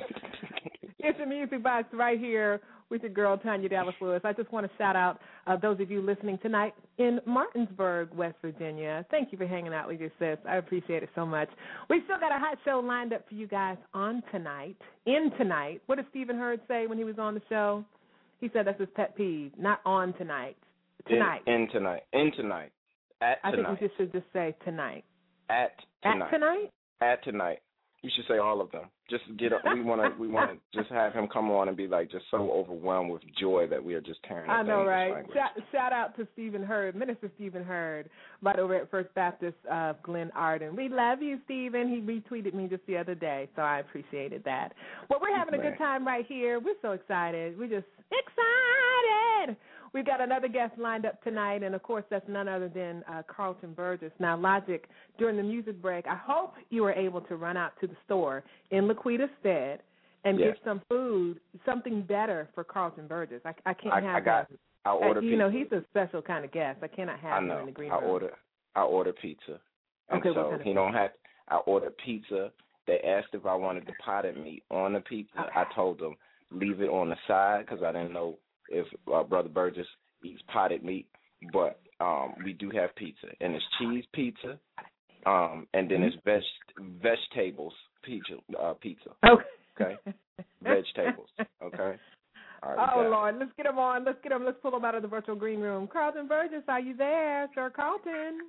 It's the Music Box right here with your girl, Tanya Dallas Lewis. I just want to shout out uh, those of you listening tonight in Martinsburg, West Virginia. Thank you for hanging out with your sis. I appreciate it so much. We've still got a hot show lined up for you guys on tonight, in tonight. What did Stephen Hurd say when he was on the show? He said that's his pet peeve, not on tonight. Tonight. In, in tonight. In tonight. At I tonight. think we just should just say tonight. At tonight. At tonight? At tonight. You should say all of them. Just get up. We want to. We want to just have him come on and be like just so overwhelmed with joy that we are just tearing. I up know, English right? language. Shout, shout out to Stephen Hurd, Minister Stephen Hurd, right over at First Baptist of Glen Arden. We love you, Stephen. He retweeted me just the other day, so I appreciated that. Well, we're having a good time right here. We're so excited. We're just excited. We've got another guest lined up tonight, and, of course, that's none other than uh, Carlton Burgess. Now, Logic, during the music break, I hope you were able to run out to the store in Laquita Stead and Yes. get some food, something better for Carlton Burgess. I, I can't I, have I got. that. I ordered. Uh, you pizza. know, he's a special kind of guest. I cannot have I him know. in the green I room. ordered. I ordered pizza. And Okay, what so kind of he don't have. I ordered pizza. They asked if I wanted the potted meat on the pizza. I told them leave it on the side because I didn't know if uh, Brother Burgess eats potted meat. But um, we do have pizza, and it's cheese pizza, um, and then it's veg vegetables pizza. Uh, pizza. Okay. Okay. Vegetables. Okay. All right, Oh, we got it. Lord. Let's get him on. Let's get him. Let's pull him out of the virtual green room. Carlton Burgess, are you there? Sir Carlton.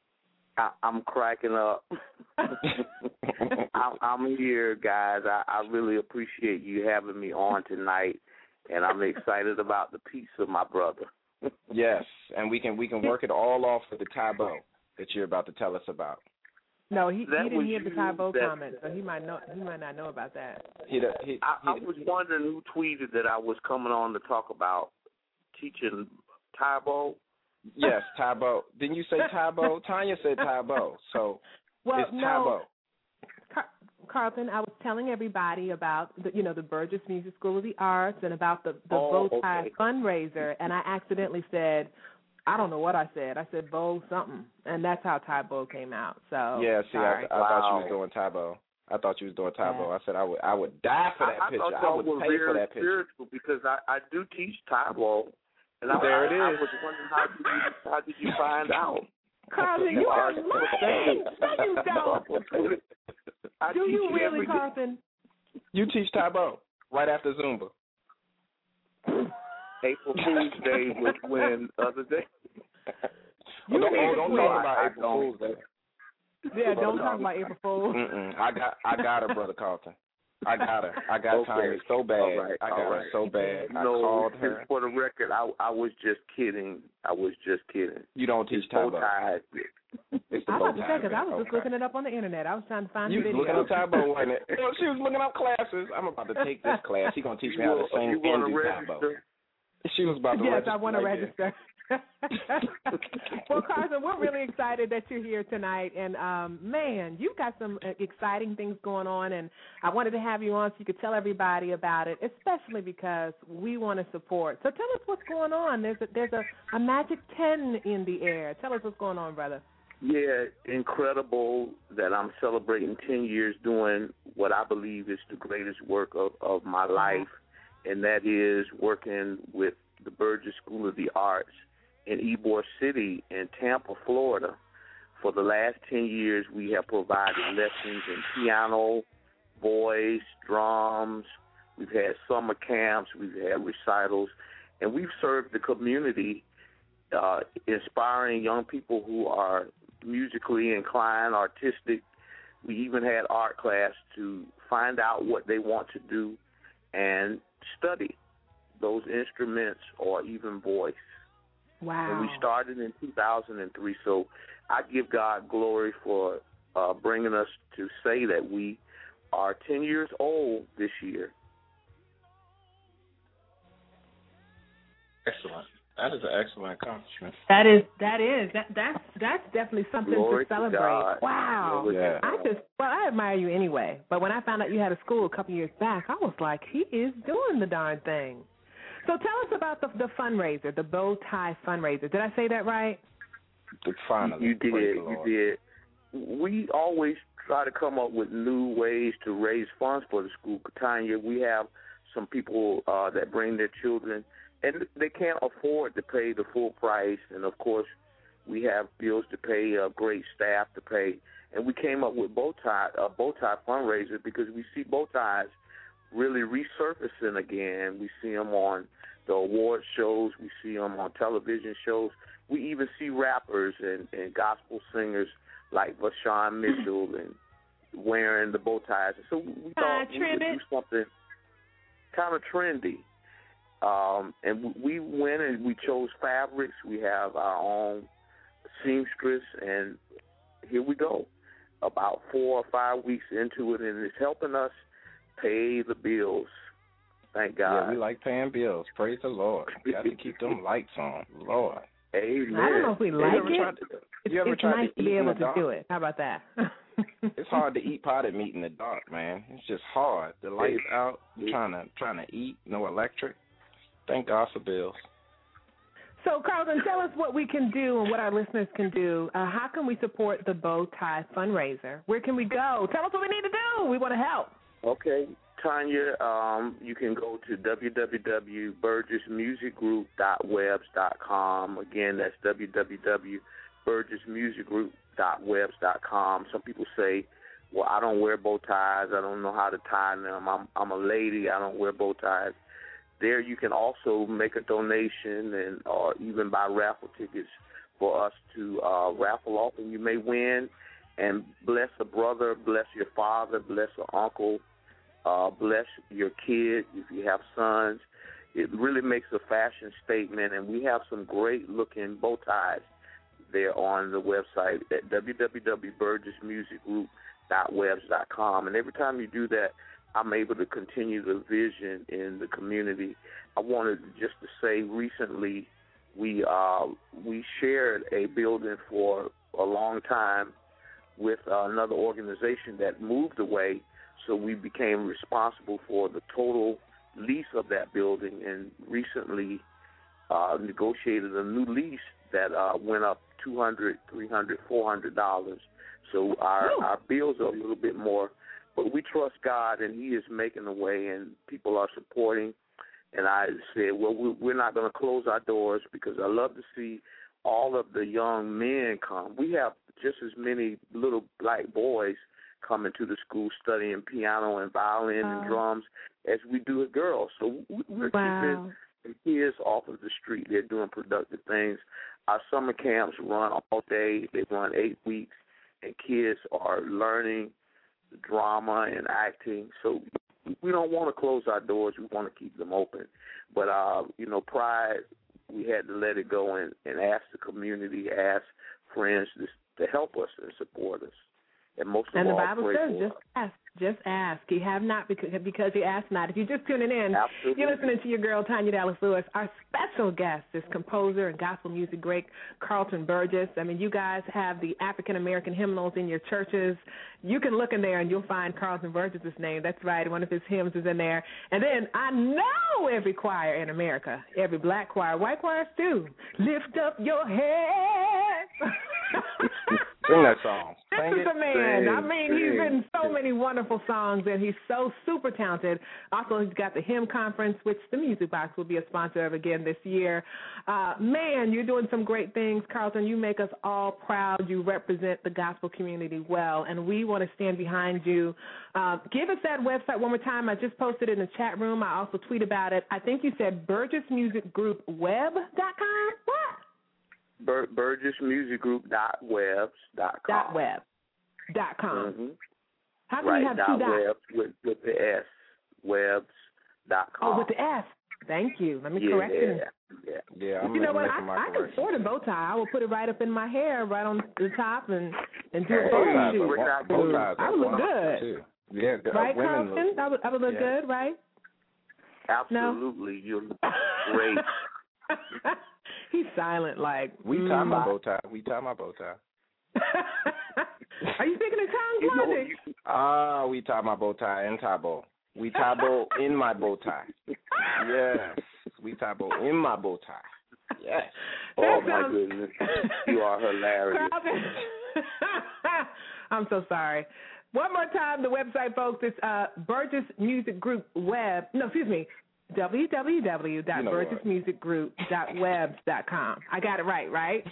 I, I'm cracking up. I, I'm here, guys. I, I really appreciate you having me on tonight, and I'm excited about the pizza, my brother. Yes, and we can we can work it all off with the Tybo that you're about to tell us about. No, he, he That didn't was hear the you Tybo that- comment, so he might know. He might not know about that. He, he, I, I was wondering who tweeted that I was coming on to talk about teaching Tybo. Yes, Tybo. Didn't you say Tybo? Tanya said Tybo, so Well, it's no. Tybo. Car- Carlton, I was telling everybody about the, you know, the Burgess Music School of the Arts and about the, the Oh, Bow Tie okay. fundraiser, and I accidentally said, I don't know what I said. I said Bow something, and that's how Tybo came out. So Yeah, see, I, sorry. I thought you Wow. was doing Tybo. I thought you was doing Tybo. Yeah. I said I would I would die for that I, I picture. thought I y'all would were pay for very that picture. spiritual because I, I do teach Tybo, and I, There I, it I is. was wondering how did you how did you find out? Carlton, you are lying. No, you don't. I Do teach you it really, every day. Carlton? You teach Tybo right after Zumba. April Fool's Day was when the other day. Oh, don't need oh, to don't quit. talk about I April don't. Fool's Day. Yeah, don't talk about April Fool. Mm-mm. I got I got her, Brother Carlton. I got her. I got Okay. Tanya so bad. All right, I got all her right. so bad. I No, called just her. for the record, I I was just kidding. I was just kidding. You don't teach It's bow Tybo. ties. It's the I was bow about to say, tie because I was event. just looking it up on the internet. I was trying to find You the was video. looking up Tybo, wasn't it? Well, she was looking up classes. I'm about to take this class. He's gonna teach me how to You sing you and want do to Tybo. register? She was about to yes, register. Yes, I want to right register. Well, Carson, we're really excited that you're here tonight. And, um, man, you've got some exciting things going on. And I wanted to have you on so you could tell everybody about it, especially because we want to support. So tell us what's going on. There's a, there's a, a magic ten in the air. Tell us what's going on, brother. Yeah, incredible that I'm celebrating ten years doing what I believe is the greatest work of, of my life, and that is working with the Burgess School of the Arts in Ybor City in Tampa, Florida. For the last ten years, we have provided lessons in piano, voice, drums. We've had summer camps. We've had recitals. And we've served the community, uh, inspiring young people who are musically inclined, artistic. We even had art class to find out what they want to do and study those instruments or even voice. Wow. And we started in two thousand three, so I give God glory for uh, bringing us to say that we are ten years old this year. Excellent. That is an excellent accomplishment. That is, that is, that that's that's definitely something Glory to celebrate. To God. Wow. Yeah. I just, well, I admire you anyway. But when I found out you had a school a couple years back, I was like, he is doing the darn thing. So tell us about the the fundraiser, the bow tie fundraiser. Did I say that right? Finally, you did. You did. We always try to come up with new ways to raise funds for the school. Tanya, we have some people uh, that bring their children, and they can't afford to pay the full price. And of course, we have bills to pay, uh, great staff to pay, and we came up with bow tie, a bow tie fundraiser because we see bow ties really resurfacing again. We see them on the award shows. We see them on television shows. We even see rappers and, and gospel singers like Vashawn Mitchell and wearing the bow ties. So we thought uh, we would do something kind of trendy. Um, and we went and we chose fabrics. We have our own seamstress, and here we go. About four or five weeks into it, and it's helping us pay the bills. Thank God. Yeah, we like paying bills. Praise the Lord. You got to keep them lights on. Lord. Amen. I don't know if we like it. To, it's you ever it's tried nice to, to be able to dark? do it. How about that? It's hard to eat potted meat in the dark, man. It's just hard. The lights out, you're trying to trying to eat, no electric. Thank God for bills. So, Carlton, tell us what we can do and what our listeners can do. Uh, how can we support the Bow Tie fundraiser? Where can we go? Tell us what we need to do. We want to help. Okay, Tanya, um, you can go to w w w dot burgess music group dot webs dot com. Again, that's w w w dot burgess music group dot webs dot com. Some people say, well, I don't wear bow ties. I don't know how to tie them. I'm, I'm a lady. I don't wear bow ties. There you can also make a donation and or even buy raffle tickets for us to uh, raffle off, and you may win and bless a brother, bless your father, bless an uncle, uh, bless your kid if you have sons. It really makes a fashion statement, and we have some great-looking bow ties there on the website at w w w dot burgess music group dot webs dot com. And every time you do that, I'm able to continue the vision in the community. I wanted just to say recently we uh, we shared a building for a long time with uh, another organization that moved away, so we became responsible for the total lease of that building, and recently uh, negotiated a new lease that uh, went up two hundred dollars, three hundred dollars, four hundred dollars. So our, our bills are a little bit more. But we trust God, and He is making a way, and people are supporting. And I said, well, we're not going to close our doors because I love to see all of the young men come. We have just as many little black boys coming to the school studying piano and violin wow. and drums as we do as girls. So we're wow. keeping the kids off of the street. They're doing productive things. Our summer camps run all day. They run eight weeks, and kids are learning drama and acting. So we don't want to close our doors. We want to keep them open. But, uh, you know, pride, we had to let it go and, and ask the community, ask friends to, to help us and support us. And most of and all, the Bible pray says for just us. ask, Just ask. You have not because, because you ask not. If you're just tuning in, Absolutely. you're listening to your girl, Tanya Dallas Lewis. Our special guest is composer and gospel music great Carlton Burgess. I mean, you guys have the African-American hymnals in your churches. You can look in there and you'll find Carlton Burgess' name. That's right. One of his hymns is in there. And then I know every choir in America, every black choir, white choirs too. Lift up your head. Sing that song. This Sing is it, a man. sing, I mean, he's sing. written so many wonderful songs, and he's so super talented. Also, he's got the Hymn Conference, which the Music Box will be a sponsor of again this year. Uh, man, you're doing some great things, Carlton. You make us all proud. You represent the gospel community well, and we want to stand behind you. Uh, give us that website one more time. I just posted it in the chat room. I also tweet about it. I think you said Burgess Music Group Web dot com. What? Bur- Burgess Music Group dot webs dot com. Dot web. Dot com. Mm-hmm. How can right, you have dot two dots? webs with, with the S. Webs dot com. Oh, with the S. Thank you. Let me yeah, correct yeah, it. Yeah, yeah. I'm you know what? making my I, I can correction. sport a bow tie. I will put it right up in my hair, right on the top, and and do a Hey, photo shoot. bow ties, bow ties I are would look wonderful, good. too. Yeah, the, Right, uh, women Carlton? look, I would, I would look yeah. good, right? Absolutely. No? You're great. He's silent, like. We mm. tie my bow tie. We tie my bow tie. Are you speaking in tongues, You know, Logic? you- Ah, we tie my bow tie and tie bow. We tie bow in my bow tie. Yes, we tie bow in my bow tie. Yes. Oh, That my sounds- goodness. You are hilarious. Carlton. I'm so sorry. One more time, the website, folks, is uh, Burgess Music Group Web. No, excuse me, w w w dot burgess music group dot webs dot com. I got it right, right?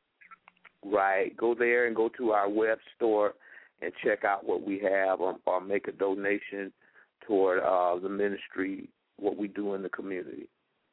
Right. Go there and go to our web store and check out what we have, or, or make a donation toward uh, the ministry, what we do in the community.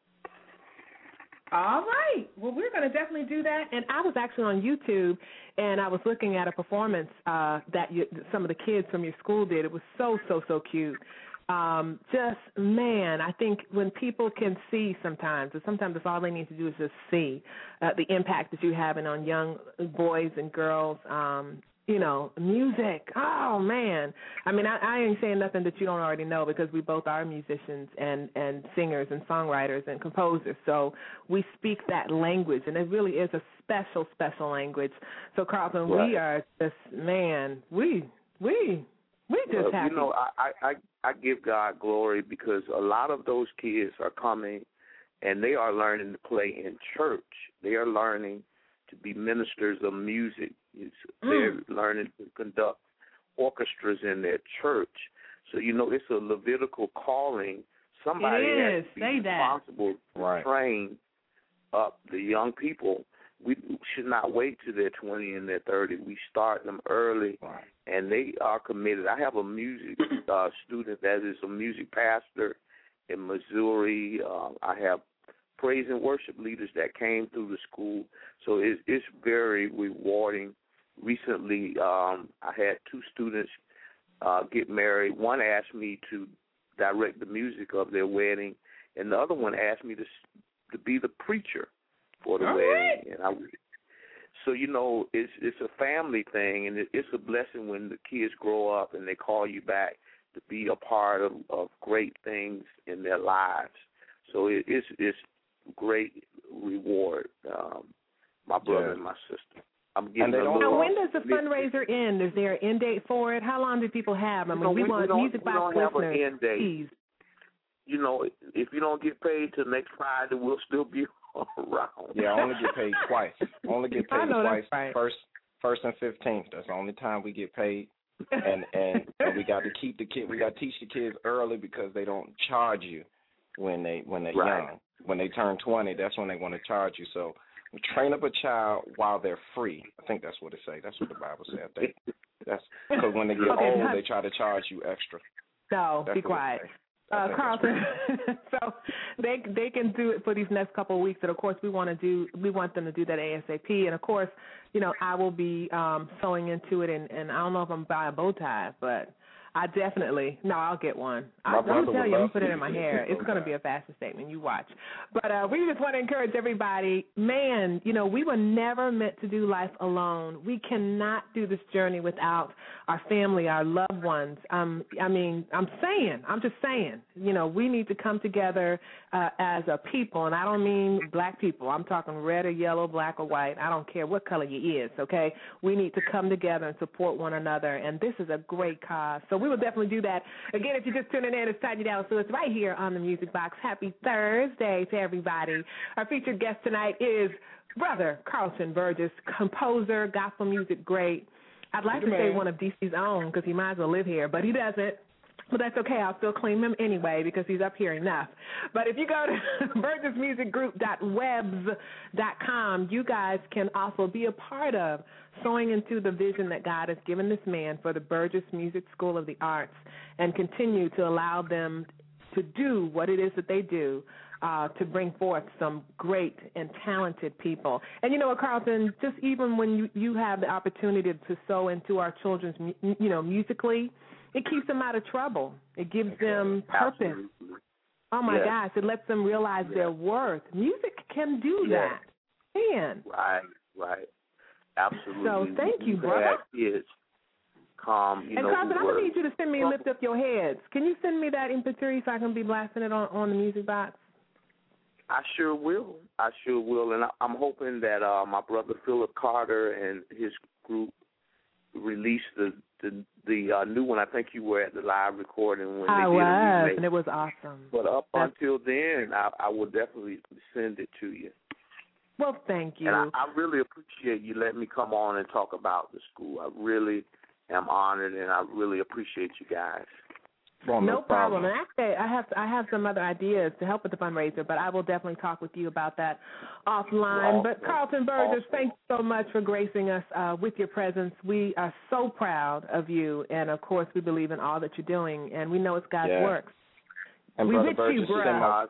All right. Well, we're going to definitely do that. And I was actually on YouTube, and I was looking at a performance uh, that you, some of the kids from your school did. It was so, so, so cute. Um, just, man, I think when people can see sometimes, and sometimes that's all they need to do is just see uh, the impact that you're having on young boys and girls, um, you know, music. Oh, man. I mean, I, I ain't saying nothing that you don't already know because we both are musicians and, and singers and songwriters and composers. So we speak that language, and it really is a special, special language. So, Carlton, Right. we are just, man, we, we, we just Well, happy. you know, I, I, I give God glory because a lot of those kids are coming and they are learning to play in church. They are learning to be ministers of music. It's, mm. They're learning to conduct orchestras in their church. So, you know, it's a Levitical calling. Somebody it has is. to be Say that. responsible to right. train up the young people. We should not wait till they're twenty and they're thirty. We start them early, right. and they are committed. I have a music uh, student that is a music pastor in Missouri. Uh, I have praise and worship leaders that came through the school. So it's, it's very rewarding. Recently, um, I had two students uh, get married. One asked me to direct the music of their wedding, and the other one asked me to to be the preacher for the All wedding. right. And I, so you know, it's it's a family thing, and it, it's a blessing when the kids grow up and they call you back to be a part of, of great things in their lives. So it, it's it's great reward, um, my brother yeah. and my sister. I'm getting and they a don't little. Now, when does the fundraiser end? Is there an end date for it? How long do people have? I mean, You know, we, we- want we don't- Music we Box don't have an listeners, end date. please. You know, if you don't get paid till next Friday, we'll still be around. Yeah, I only get paid twice. Only get I paid know twice. that's right. First, first and fifteenth. That's the only time we get paid. And and, and we got to keep the kid. We got to teach the kids early because they don't charge you when they when they're Right. young. When they turn twenty, that's when they want to charge you. So we train up a child while they're free. I think that's what it say. That's what the Bible says. I think that's because when they get Okay, old, that's- they try to charge you extra. No, That's be what it quiet. say. Uh, I think Carlton, so they they can do it for these next couple of weeks, and of course we want to do we want them to do that ASAP. And of course, you know, I will be um, sewing into it, and, and I don't know if I'm buy a bow tie, but I definitely, no, I'll get one. My I'm going to tell you, I'm going to put it to in my see hair. the It's going to be a fashion statement. You watch. But uh, we just want to encourage everybody, man, you know, we were never meant to do life alone. We cannot do this journey without our family, our loved ones. Um, I mean, I'm saying, I'm just saying, you know, we need to come together uh, as a people, and I don't mean black people. I'm talking red or yellow, black or white. I don't care what color you is, okay? We need to come together and support one another, and this is a great cause. So we will definitely do that. Again, if you're just tuning in, it's Tanya Dallas Lewis right here on the Music Box. Happy Thursday to everybody. Our featured guest tonight is Brother Carlton Burgess, composer, gospel music great. I'd like to say one of D C's own because he might as well live here, but he doesn't. But that's okay. I'll still claim him anyway because he's up here enough. But if you go to burgess music group dot webs dot com, you guys can also be a part of sowing into the vision that God has given this man for the Burgess Music School of the Arts and continue to allow them to do what it is that they do uh, to bring forth some great and talented people. And you know what, Carlton, just even when you, you have the opportunity to sow into our children's, you know, musically, it keeps them out of trouble. It gives them purpose. Absolutely. Oh, my yes. gosh. It lets them realize yes. their worth. Music can do yes. that. Man. Right, right. Absolutely. So thank you, brother. Kids come, you and know, Carlton, I'm going to need you to send me Lift Up Your Heads. Can you send me that in Paturi so I can be blasting it on, on the Music Box? I sure will. I sure will. And I, I'm hoping that uh, my brother Philip Carter and his group release the the, the uh, new one. I think you were at the live recording when I they did was, a remake. and it was awesome. But up That's... until then, I, I will definitely send it to you. Well, thank you. And I, I really appreciate you letting me come on and talk about the school. I really am honored, and I really appreciate you guys. Well, no, no problem. problem. And actually, I have I have some other ideas to help with the fundraiser, but I will definitely talk with you about that offline. Awesome. But Carlton Burgess, awesome. Thanks so much for gracing us uh, with your presence. We are so proud of you, and of course, we believe in all that you're doing, and we know it's God's yeah. work. And we Brother Burgess, you, bro. send my,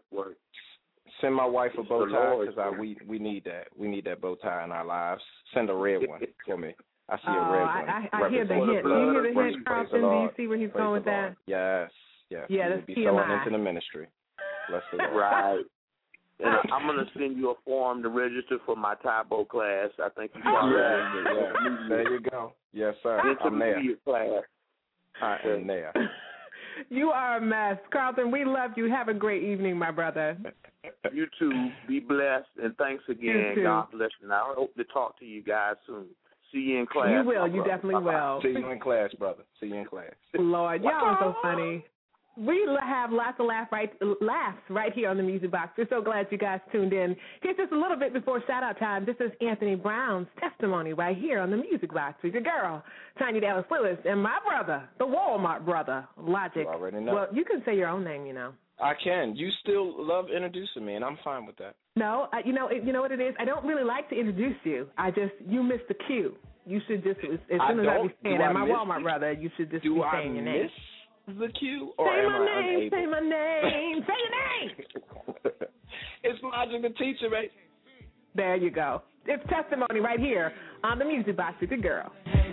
send my wife a bow tie because we we need that. We need that bow tie in our lives. Send a red one for me. I see oh, a red one. I, I, I hear the hint. Do you hear the hint, Carlton? Do you see where he's Praise going with that? Yes, yes. Yeah, we that's be T M I. sowing into the ministry. Bless the Lord. Right. And I'm going to send you a form to register for my Taibo class. I think you got oh, that. Yeah, yeah. There you go. Yes, sir. I'm there. Class. I am there. You are a mess. Carlton, we love you. Have a great evening, my brother. You too. Be blessed, and thanks again. God bless you. And I hope to talk to you guys soon. See you in class. You will. You definitely Bye-bye. will. See you in class, brother. See you in class. Lord, y'all are so funny. We have lots of laugh right, laughs right here on the Music Box. We're so glad you guys tuned in. Here's just a little bit before shout-out time. This is Anthony Brown's testimony right here on the Music Box with your girl, Tanya Dallas Lewis, and my brother, the Walmart brother, Logic. You already know. Well, you can say your own name, you know. I can. You still love introducing me, and I'm fine with that. No, I, you know, it, you know what it is? I don't really like to introduce you. I just, you missed the cue. You should just, as, as soon as I be saying that, my Walmart the, brother, you should just be saying I your name. Miss the cue? Or say am my I name, unable? say my name, say your name. It's Logic, the teacher, right? There you go. It's testimony right here on the Music Box with your girl. Yeah.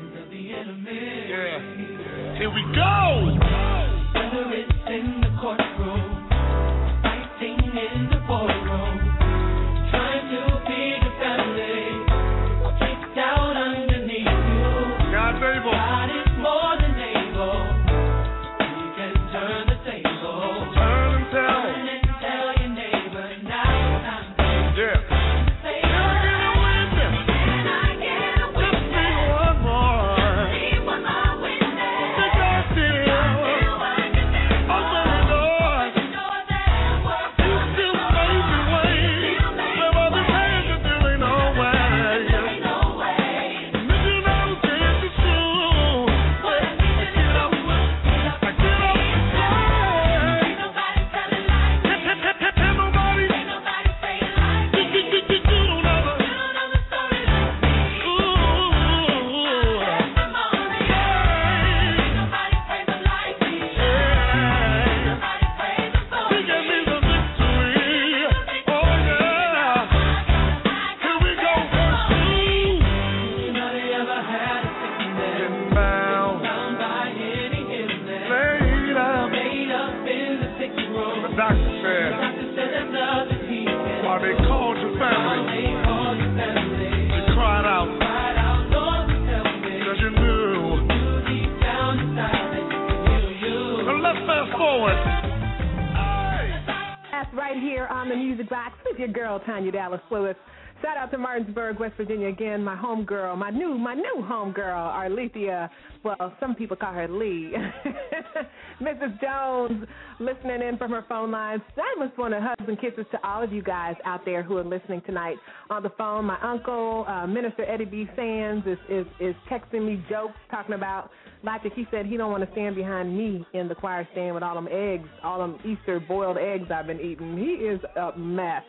Here we go. Whether it's in the courtroom, fighting in the boardroom, trying to feed the family, or kicked out underneath you. God's able. God is more than able. He can turn the table. Turn and tell. Turn and tell your neighbor now time. Yeah. on the Music Box with your girl, Tanya Dallas Lewis. Shout out to Martinsburg, West Virginia again, my homegirl, my new my new homegirl, Arlethea. Well, some people call her Lee. Missus Jones, listening in from her phone lines. I just want to hugs and kisses to all of you guys out there who are listening tonight on the phone. My uncle, uh, Minister Eddie B. Sands, is, is, is texting me jokes, talking about, Logic, he said he don't want to stand behind me in the choir stand with all them eggs, all them Easter boiled eggs I've been eating. He is a mess.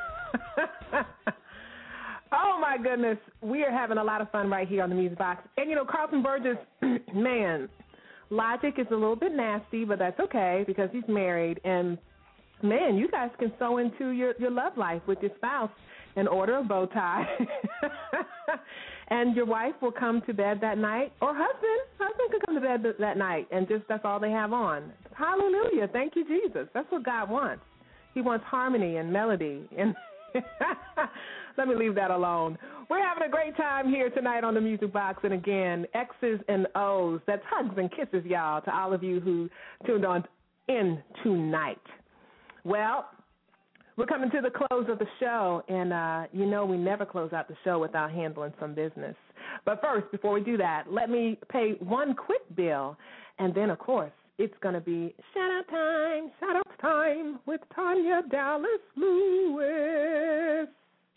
Oh, my goodness. We are having a lot of fun right here on the Music Box. And, you know, Carlton Burgess, man, Logic is a little bit nasty, but that's okay because he's married. And, man, you guys can sew into your, your love life with your spouse and order a bow tie. And your wife will come to bed that night, or husband. Husband can come to bed that night, and just that's all they have on. Hallelujah. Thank you, Jesus. That's what God wants. He wants harmony and melody. And let me leave that alone. We're having a great time here tonight on the Music Box. And, again, X's and O's. That's hugs and kisses, y'all, to all of you who tuned on in tonight. Well, we're coming to the close of the show, and uh, you know we never close out the show without handling some business. But first, before we do that, let me pay one quick bill, and then, of course, it's going to be shout-out time, shout-out time with Tanya Dallas Lewis.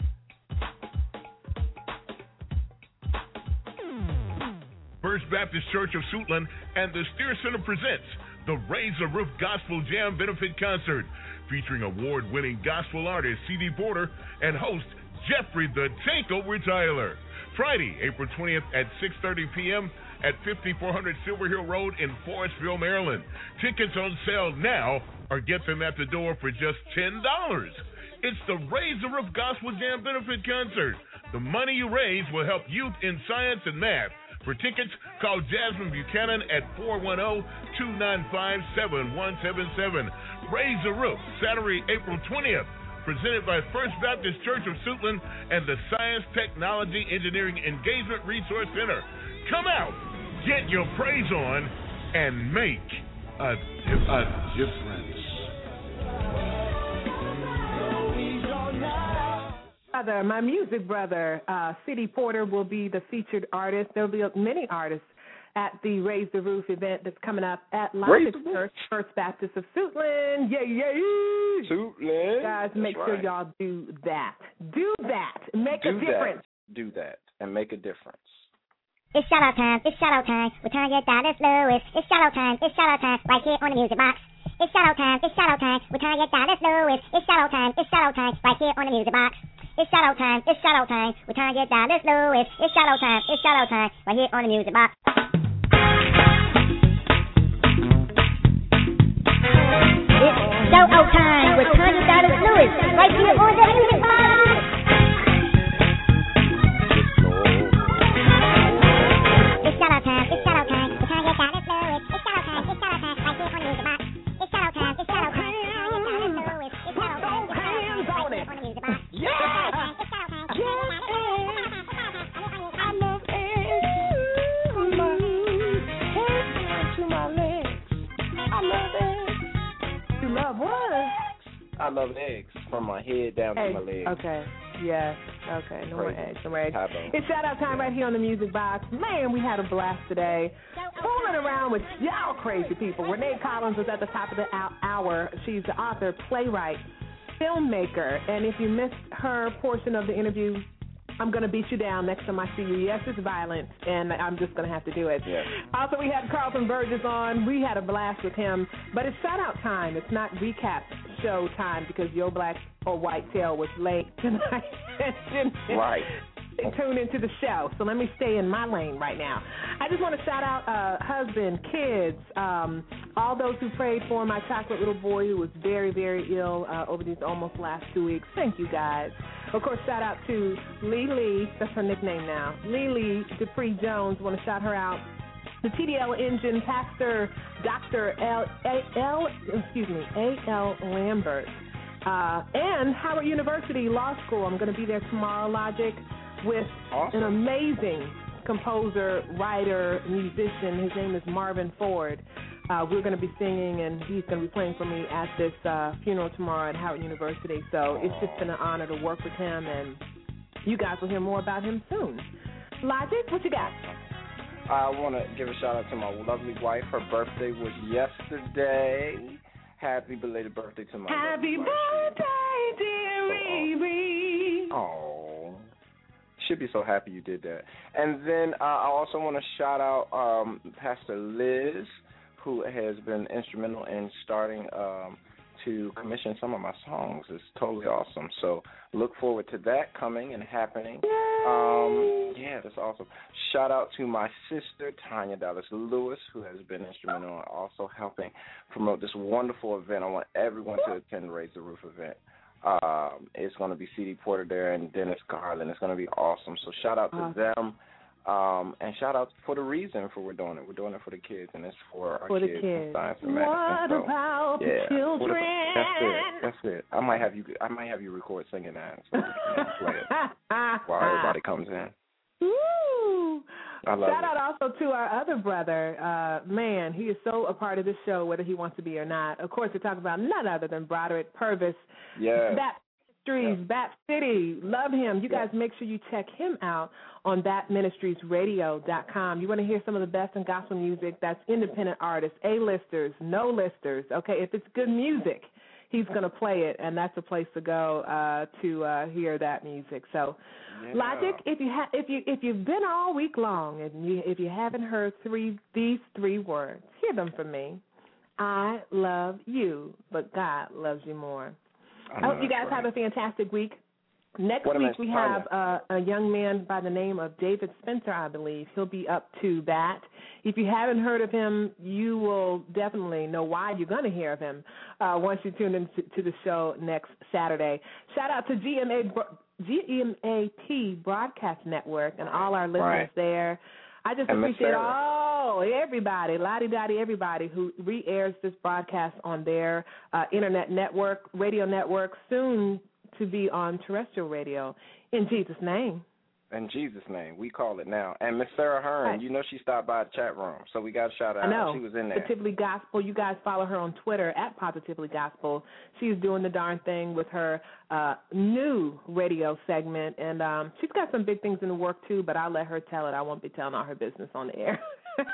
First Baptist Church of Suitland and the Steer Center presents the Raise the Roof Gospel Jam Benefit Concert, featuring award-winning gospel artist C D Porter and host Jeffrey the Tank Overtyler. Friday, April twentieth at six thirty p.m. at fifty-four hundred Silver Hill Road in Forestville, Maryland. Tickets on sale now or get them at the door for just ten dollars. It's the Raise the Roof Gospel Jam Benefit Concert. The money you raise will help youth in science and math. For tickets, call Jasmine Buchanan at four one zero, two nine five, seven one seven seven. Raise the Roof, Saturday, April twentieth, presented by First Baptist Church of Suitland and the Science, Technology, Engineering Engagement Resource Center. Come out, get your praise on, and make a, a difference. Brother, my music brother, uh, C D Porter, will be the featured artist. There will be many artists at the Raise the Roof event that's coming up at Logic Church, First Baptist of Suitland. Yeah, yeah, yeah. Suitland. Guys, make That's sure right. y'all do that. Do that. Make do a difference. That. Do that and make a difference. It's shout-out time, it's shout-out time, with Tanya Dallas Lewis. It's shout-out time, it's shout-out time, right here on the Music Box. It's shout-out time, it's shout-out time, with Tanya Dallas Lewis. It's shout-out time, it's shout-out time, right here on the Music Box. It's shout-out time, it's shout-out time, with Tanya Dallas Lewis. It's shout-out time, it's shout-out time, right here on the Music Box. It's shout-out time with Tanya Dallas Lewis, right here on the Music Box. It's shout-out time, it's shout-out time, with Tanya Dallas Lewis. It's shout-out time, it's shout-out time, right here on the Music Box. It's shout-out time, it's shout-out time, with Tanya Dallas Lewis. It's shout-out time, it's shout-out time, right here on the Music Box. Yeah! I love eggs from my head down eggs. to my legs. Okay. Yes. Okay. No Crazy. more eggs. No more eggs. Typo. It's shout-out time right here on the Music Box. Man, we had a blast today. Fooling around with y'all crazy people. Renee Collins was at the top of the hour. She's the author, playwright, filmmaker. And if you missed her portion of the interview, I'm going to beat you down next time I see you. Yes, it's violent, and I'm just going to have to do it. Yeah. Also, we had Carlton Burgess on. We had a blast with him. But it's shout-out time. It's not recap show time because Yo Black or White Tail was late tonight. Right. Tune into the show. So let me stay in my lane right now. I just want to shout out uh, husband, kids, um, all those who prayed for my chocolate little boy who was very, very ill uh, over these almost last two weeks. Thank you, guys. Of course, shout out to Lee Lee. That's her nickname now. Lee Lee Dupree Jones. Want to shout her out. The T D L Engine, Pastor Doctor L, A, L, excuse me, A L Lambert. Uh, and Howard University Law School. I'm going to be there tomorrow, Logic, with awesome. an amazing composer, writer, musician. His name is Marvin Ford. Uh, we're going to be singing, and he's going to be playing for me at this uh, funeral tomorrow at Howard University. So it's just been an honor to work with him, and you guys will hear more about him soon. Logic, what you got? I want to give a shout-out to my lovely wife. Her birthday was yesterday. Happy belated birthday to my Happy birthday, dear Riri. Oh, should be so happy you did that. And then uh, I also want to shout out um, Pastor Liz, who has been instrumental in starting um, to commission some of my songs. It's totally awesome. So look forward to that coming and happening. Um, yeah, that's awesome. Shout out to my sister, Tanya Dallas Lewis, who has been instrumental in also helping promote this wonderful event. I want everyone to attend the Raise the Roof event. Um, it's going to be C D Porter there and Dennis Garland. It's going to be awesome. So shout out to awesome. them. Um, and shout out for the reason for we're doing it. We're doing it for the kids, and it's for our for kids. the kids. Science and what so, about yeah, the children? What about, that's it. That's it. I might have you. I might have you record singing that so we can play it while everybody comes in. Woo! I love Shout it. out also to our other brother. Uh, man, he is so a part of this show, whether he wants to be or not. Of course, we're talking about none other than Broderick Purvis. Yeah. Bat Ministries, yeah. Bat City. Love him. You yeah. guys make sure you check him out on bat ministries radio dot com. You want to hear some of the best in gospel music? That's independent artists, A-listers, no-listers. Okay, if it's good music, he's going to play it, and that's a place to go uh, to uh, hear that music. So, yeah. Logic, if you ha- if you if you've been all week long and you if you haven't heard three these three words, hear them from me. I love you, but God loves you more. I, I hope you guys right. have a fantastic week. Next what week we have uh, a young man by the name of David Spencer, I believe. He'll be up to bat. If you haven't heard of him, you will definitely know why you're going to hear of him uh, once you tune in to, to the show next Saturday. Shout out to G M A, G M A T Broadcast Network and all our listeners right. there. I just and appreciate all, everybody, lottie-dottie, everybody who re-airs this broadcast on their uh, internet network, radio network, soon to be on terrestrial radio. In Jesus' name. In Jesus' name. We call it now. And Miss Sarah Hearn, right. you know she stopped by the chat room, so we got to shout her out. I know. She was in there. Positively Gospel. You guys follow her on Twitter at Positively Gospel. She's doing the darn thing with her uh, new radio segment, and um, she's got some big things in the work, too, but I'll let her tell it. I won't be telling all her business on the air.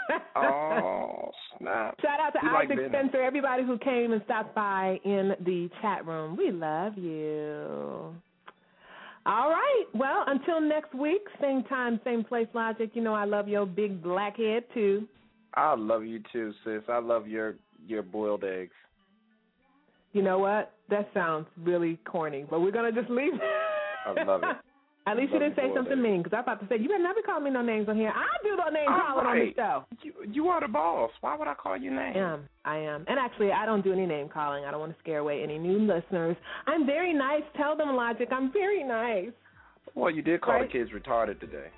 Oh, snap. Shout out to we Isaac like Spencer, everybody who came and stopped by in the chat room. We love you. All right. Well, until next week, same time, same place, Logic. You know I love your big black head, too. I love you, too, sis. I love your, your boiled eggs. You know what? That sounds really corny, but we're going to just leave it. I love it. At least you didn't say something mean, because I was about to say, you better never call me no names on here. I do no name calling right. on the show. You, you are the boss. Why would I call you names? I am. I am. And actually, I don't do any name calling. I don't want to scare away any new listeners. I'm very nice. Tell them, Logic, I'm very nice. Well, you did call right? the kids retarded today.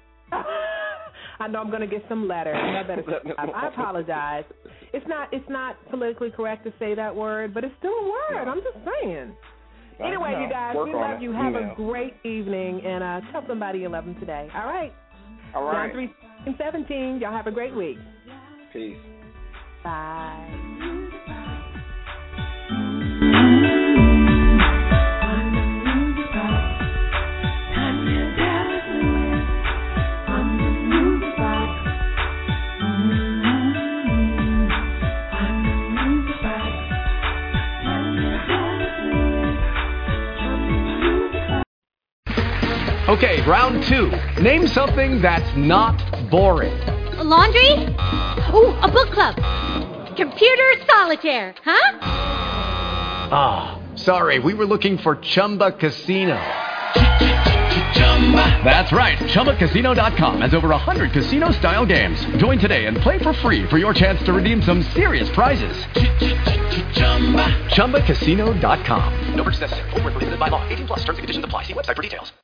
I know I'm going to get some letters. I better stop. I apologize. It's not, it's not politically correct to say that word, but it's still a word. No. I'm just saying. Anyway, you guys, Work we love it. you. Have Email. a great evening, and uh, tell somebody you love them today. All right? All right. John three and seventeen. Y'all have a great week. Peace. Bye. Okay, round two. Name something that's not boring. A laundry? Ooh, a book club. Computer solitaire, huh? Ah, oh, sorry, we were looking for Chumba Casino. That's right, Chumba Casino dot com has over one hundred casino-style games. Join today and play for free for your chance to redeem some serious prizes. Chumba Casino dot com. No purchase necessary. Void where prohibited by law. eighteen plus terms and conditions apply. See website for details.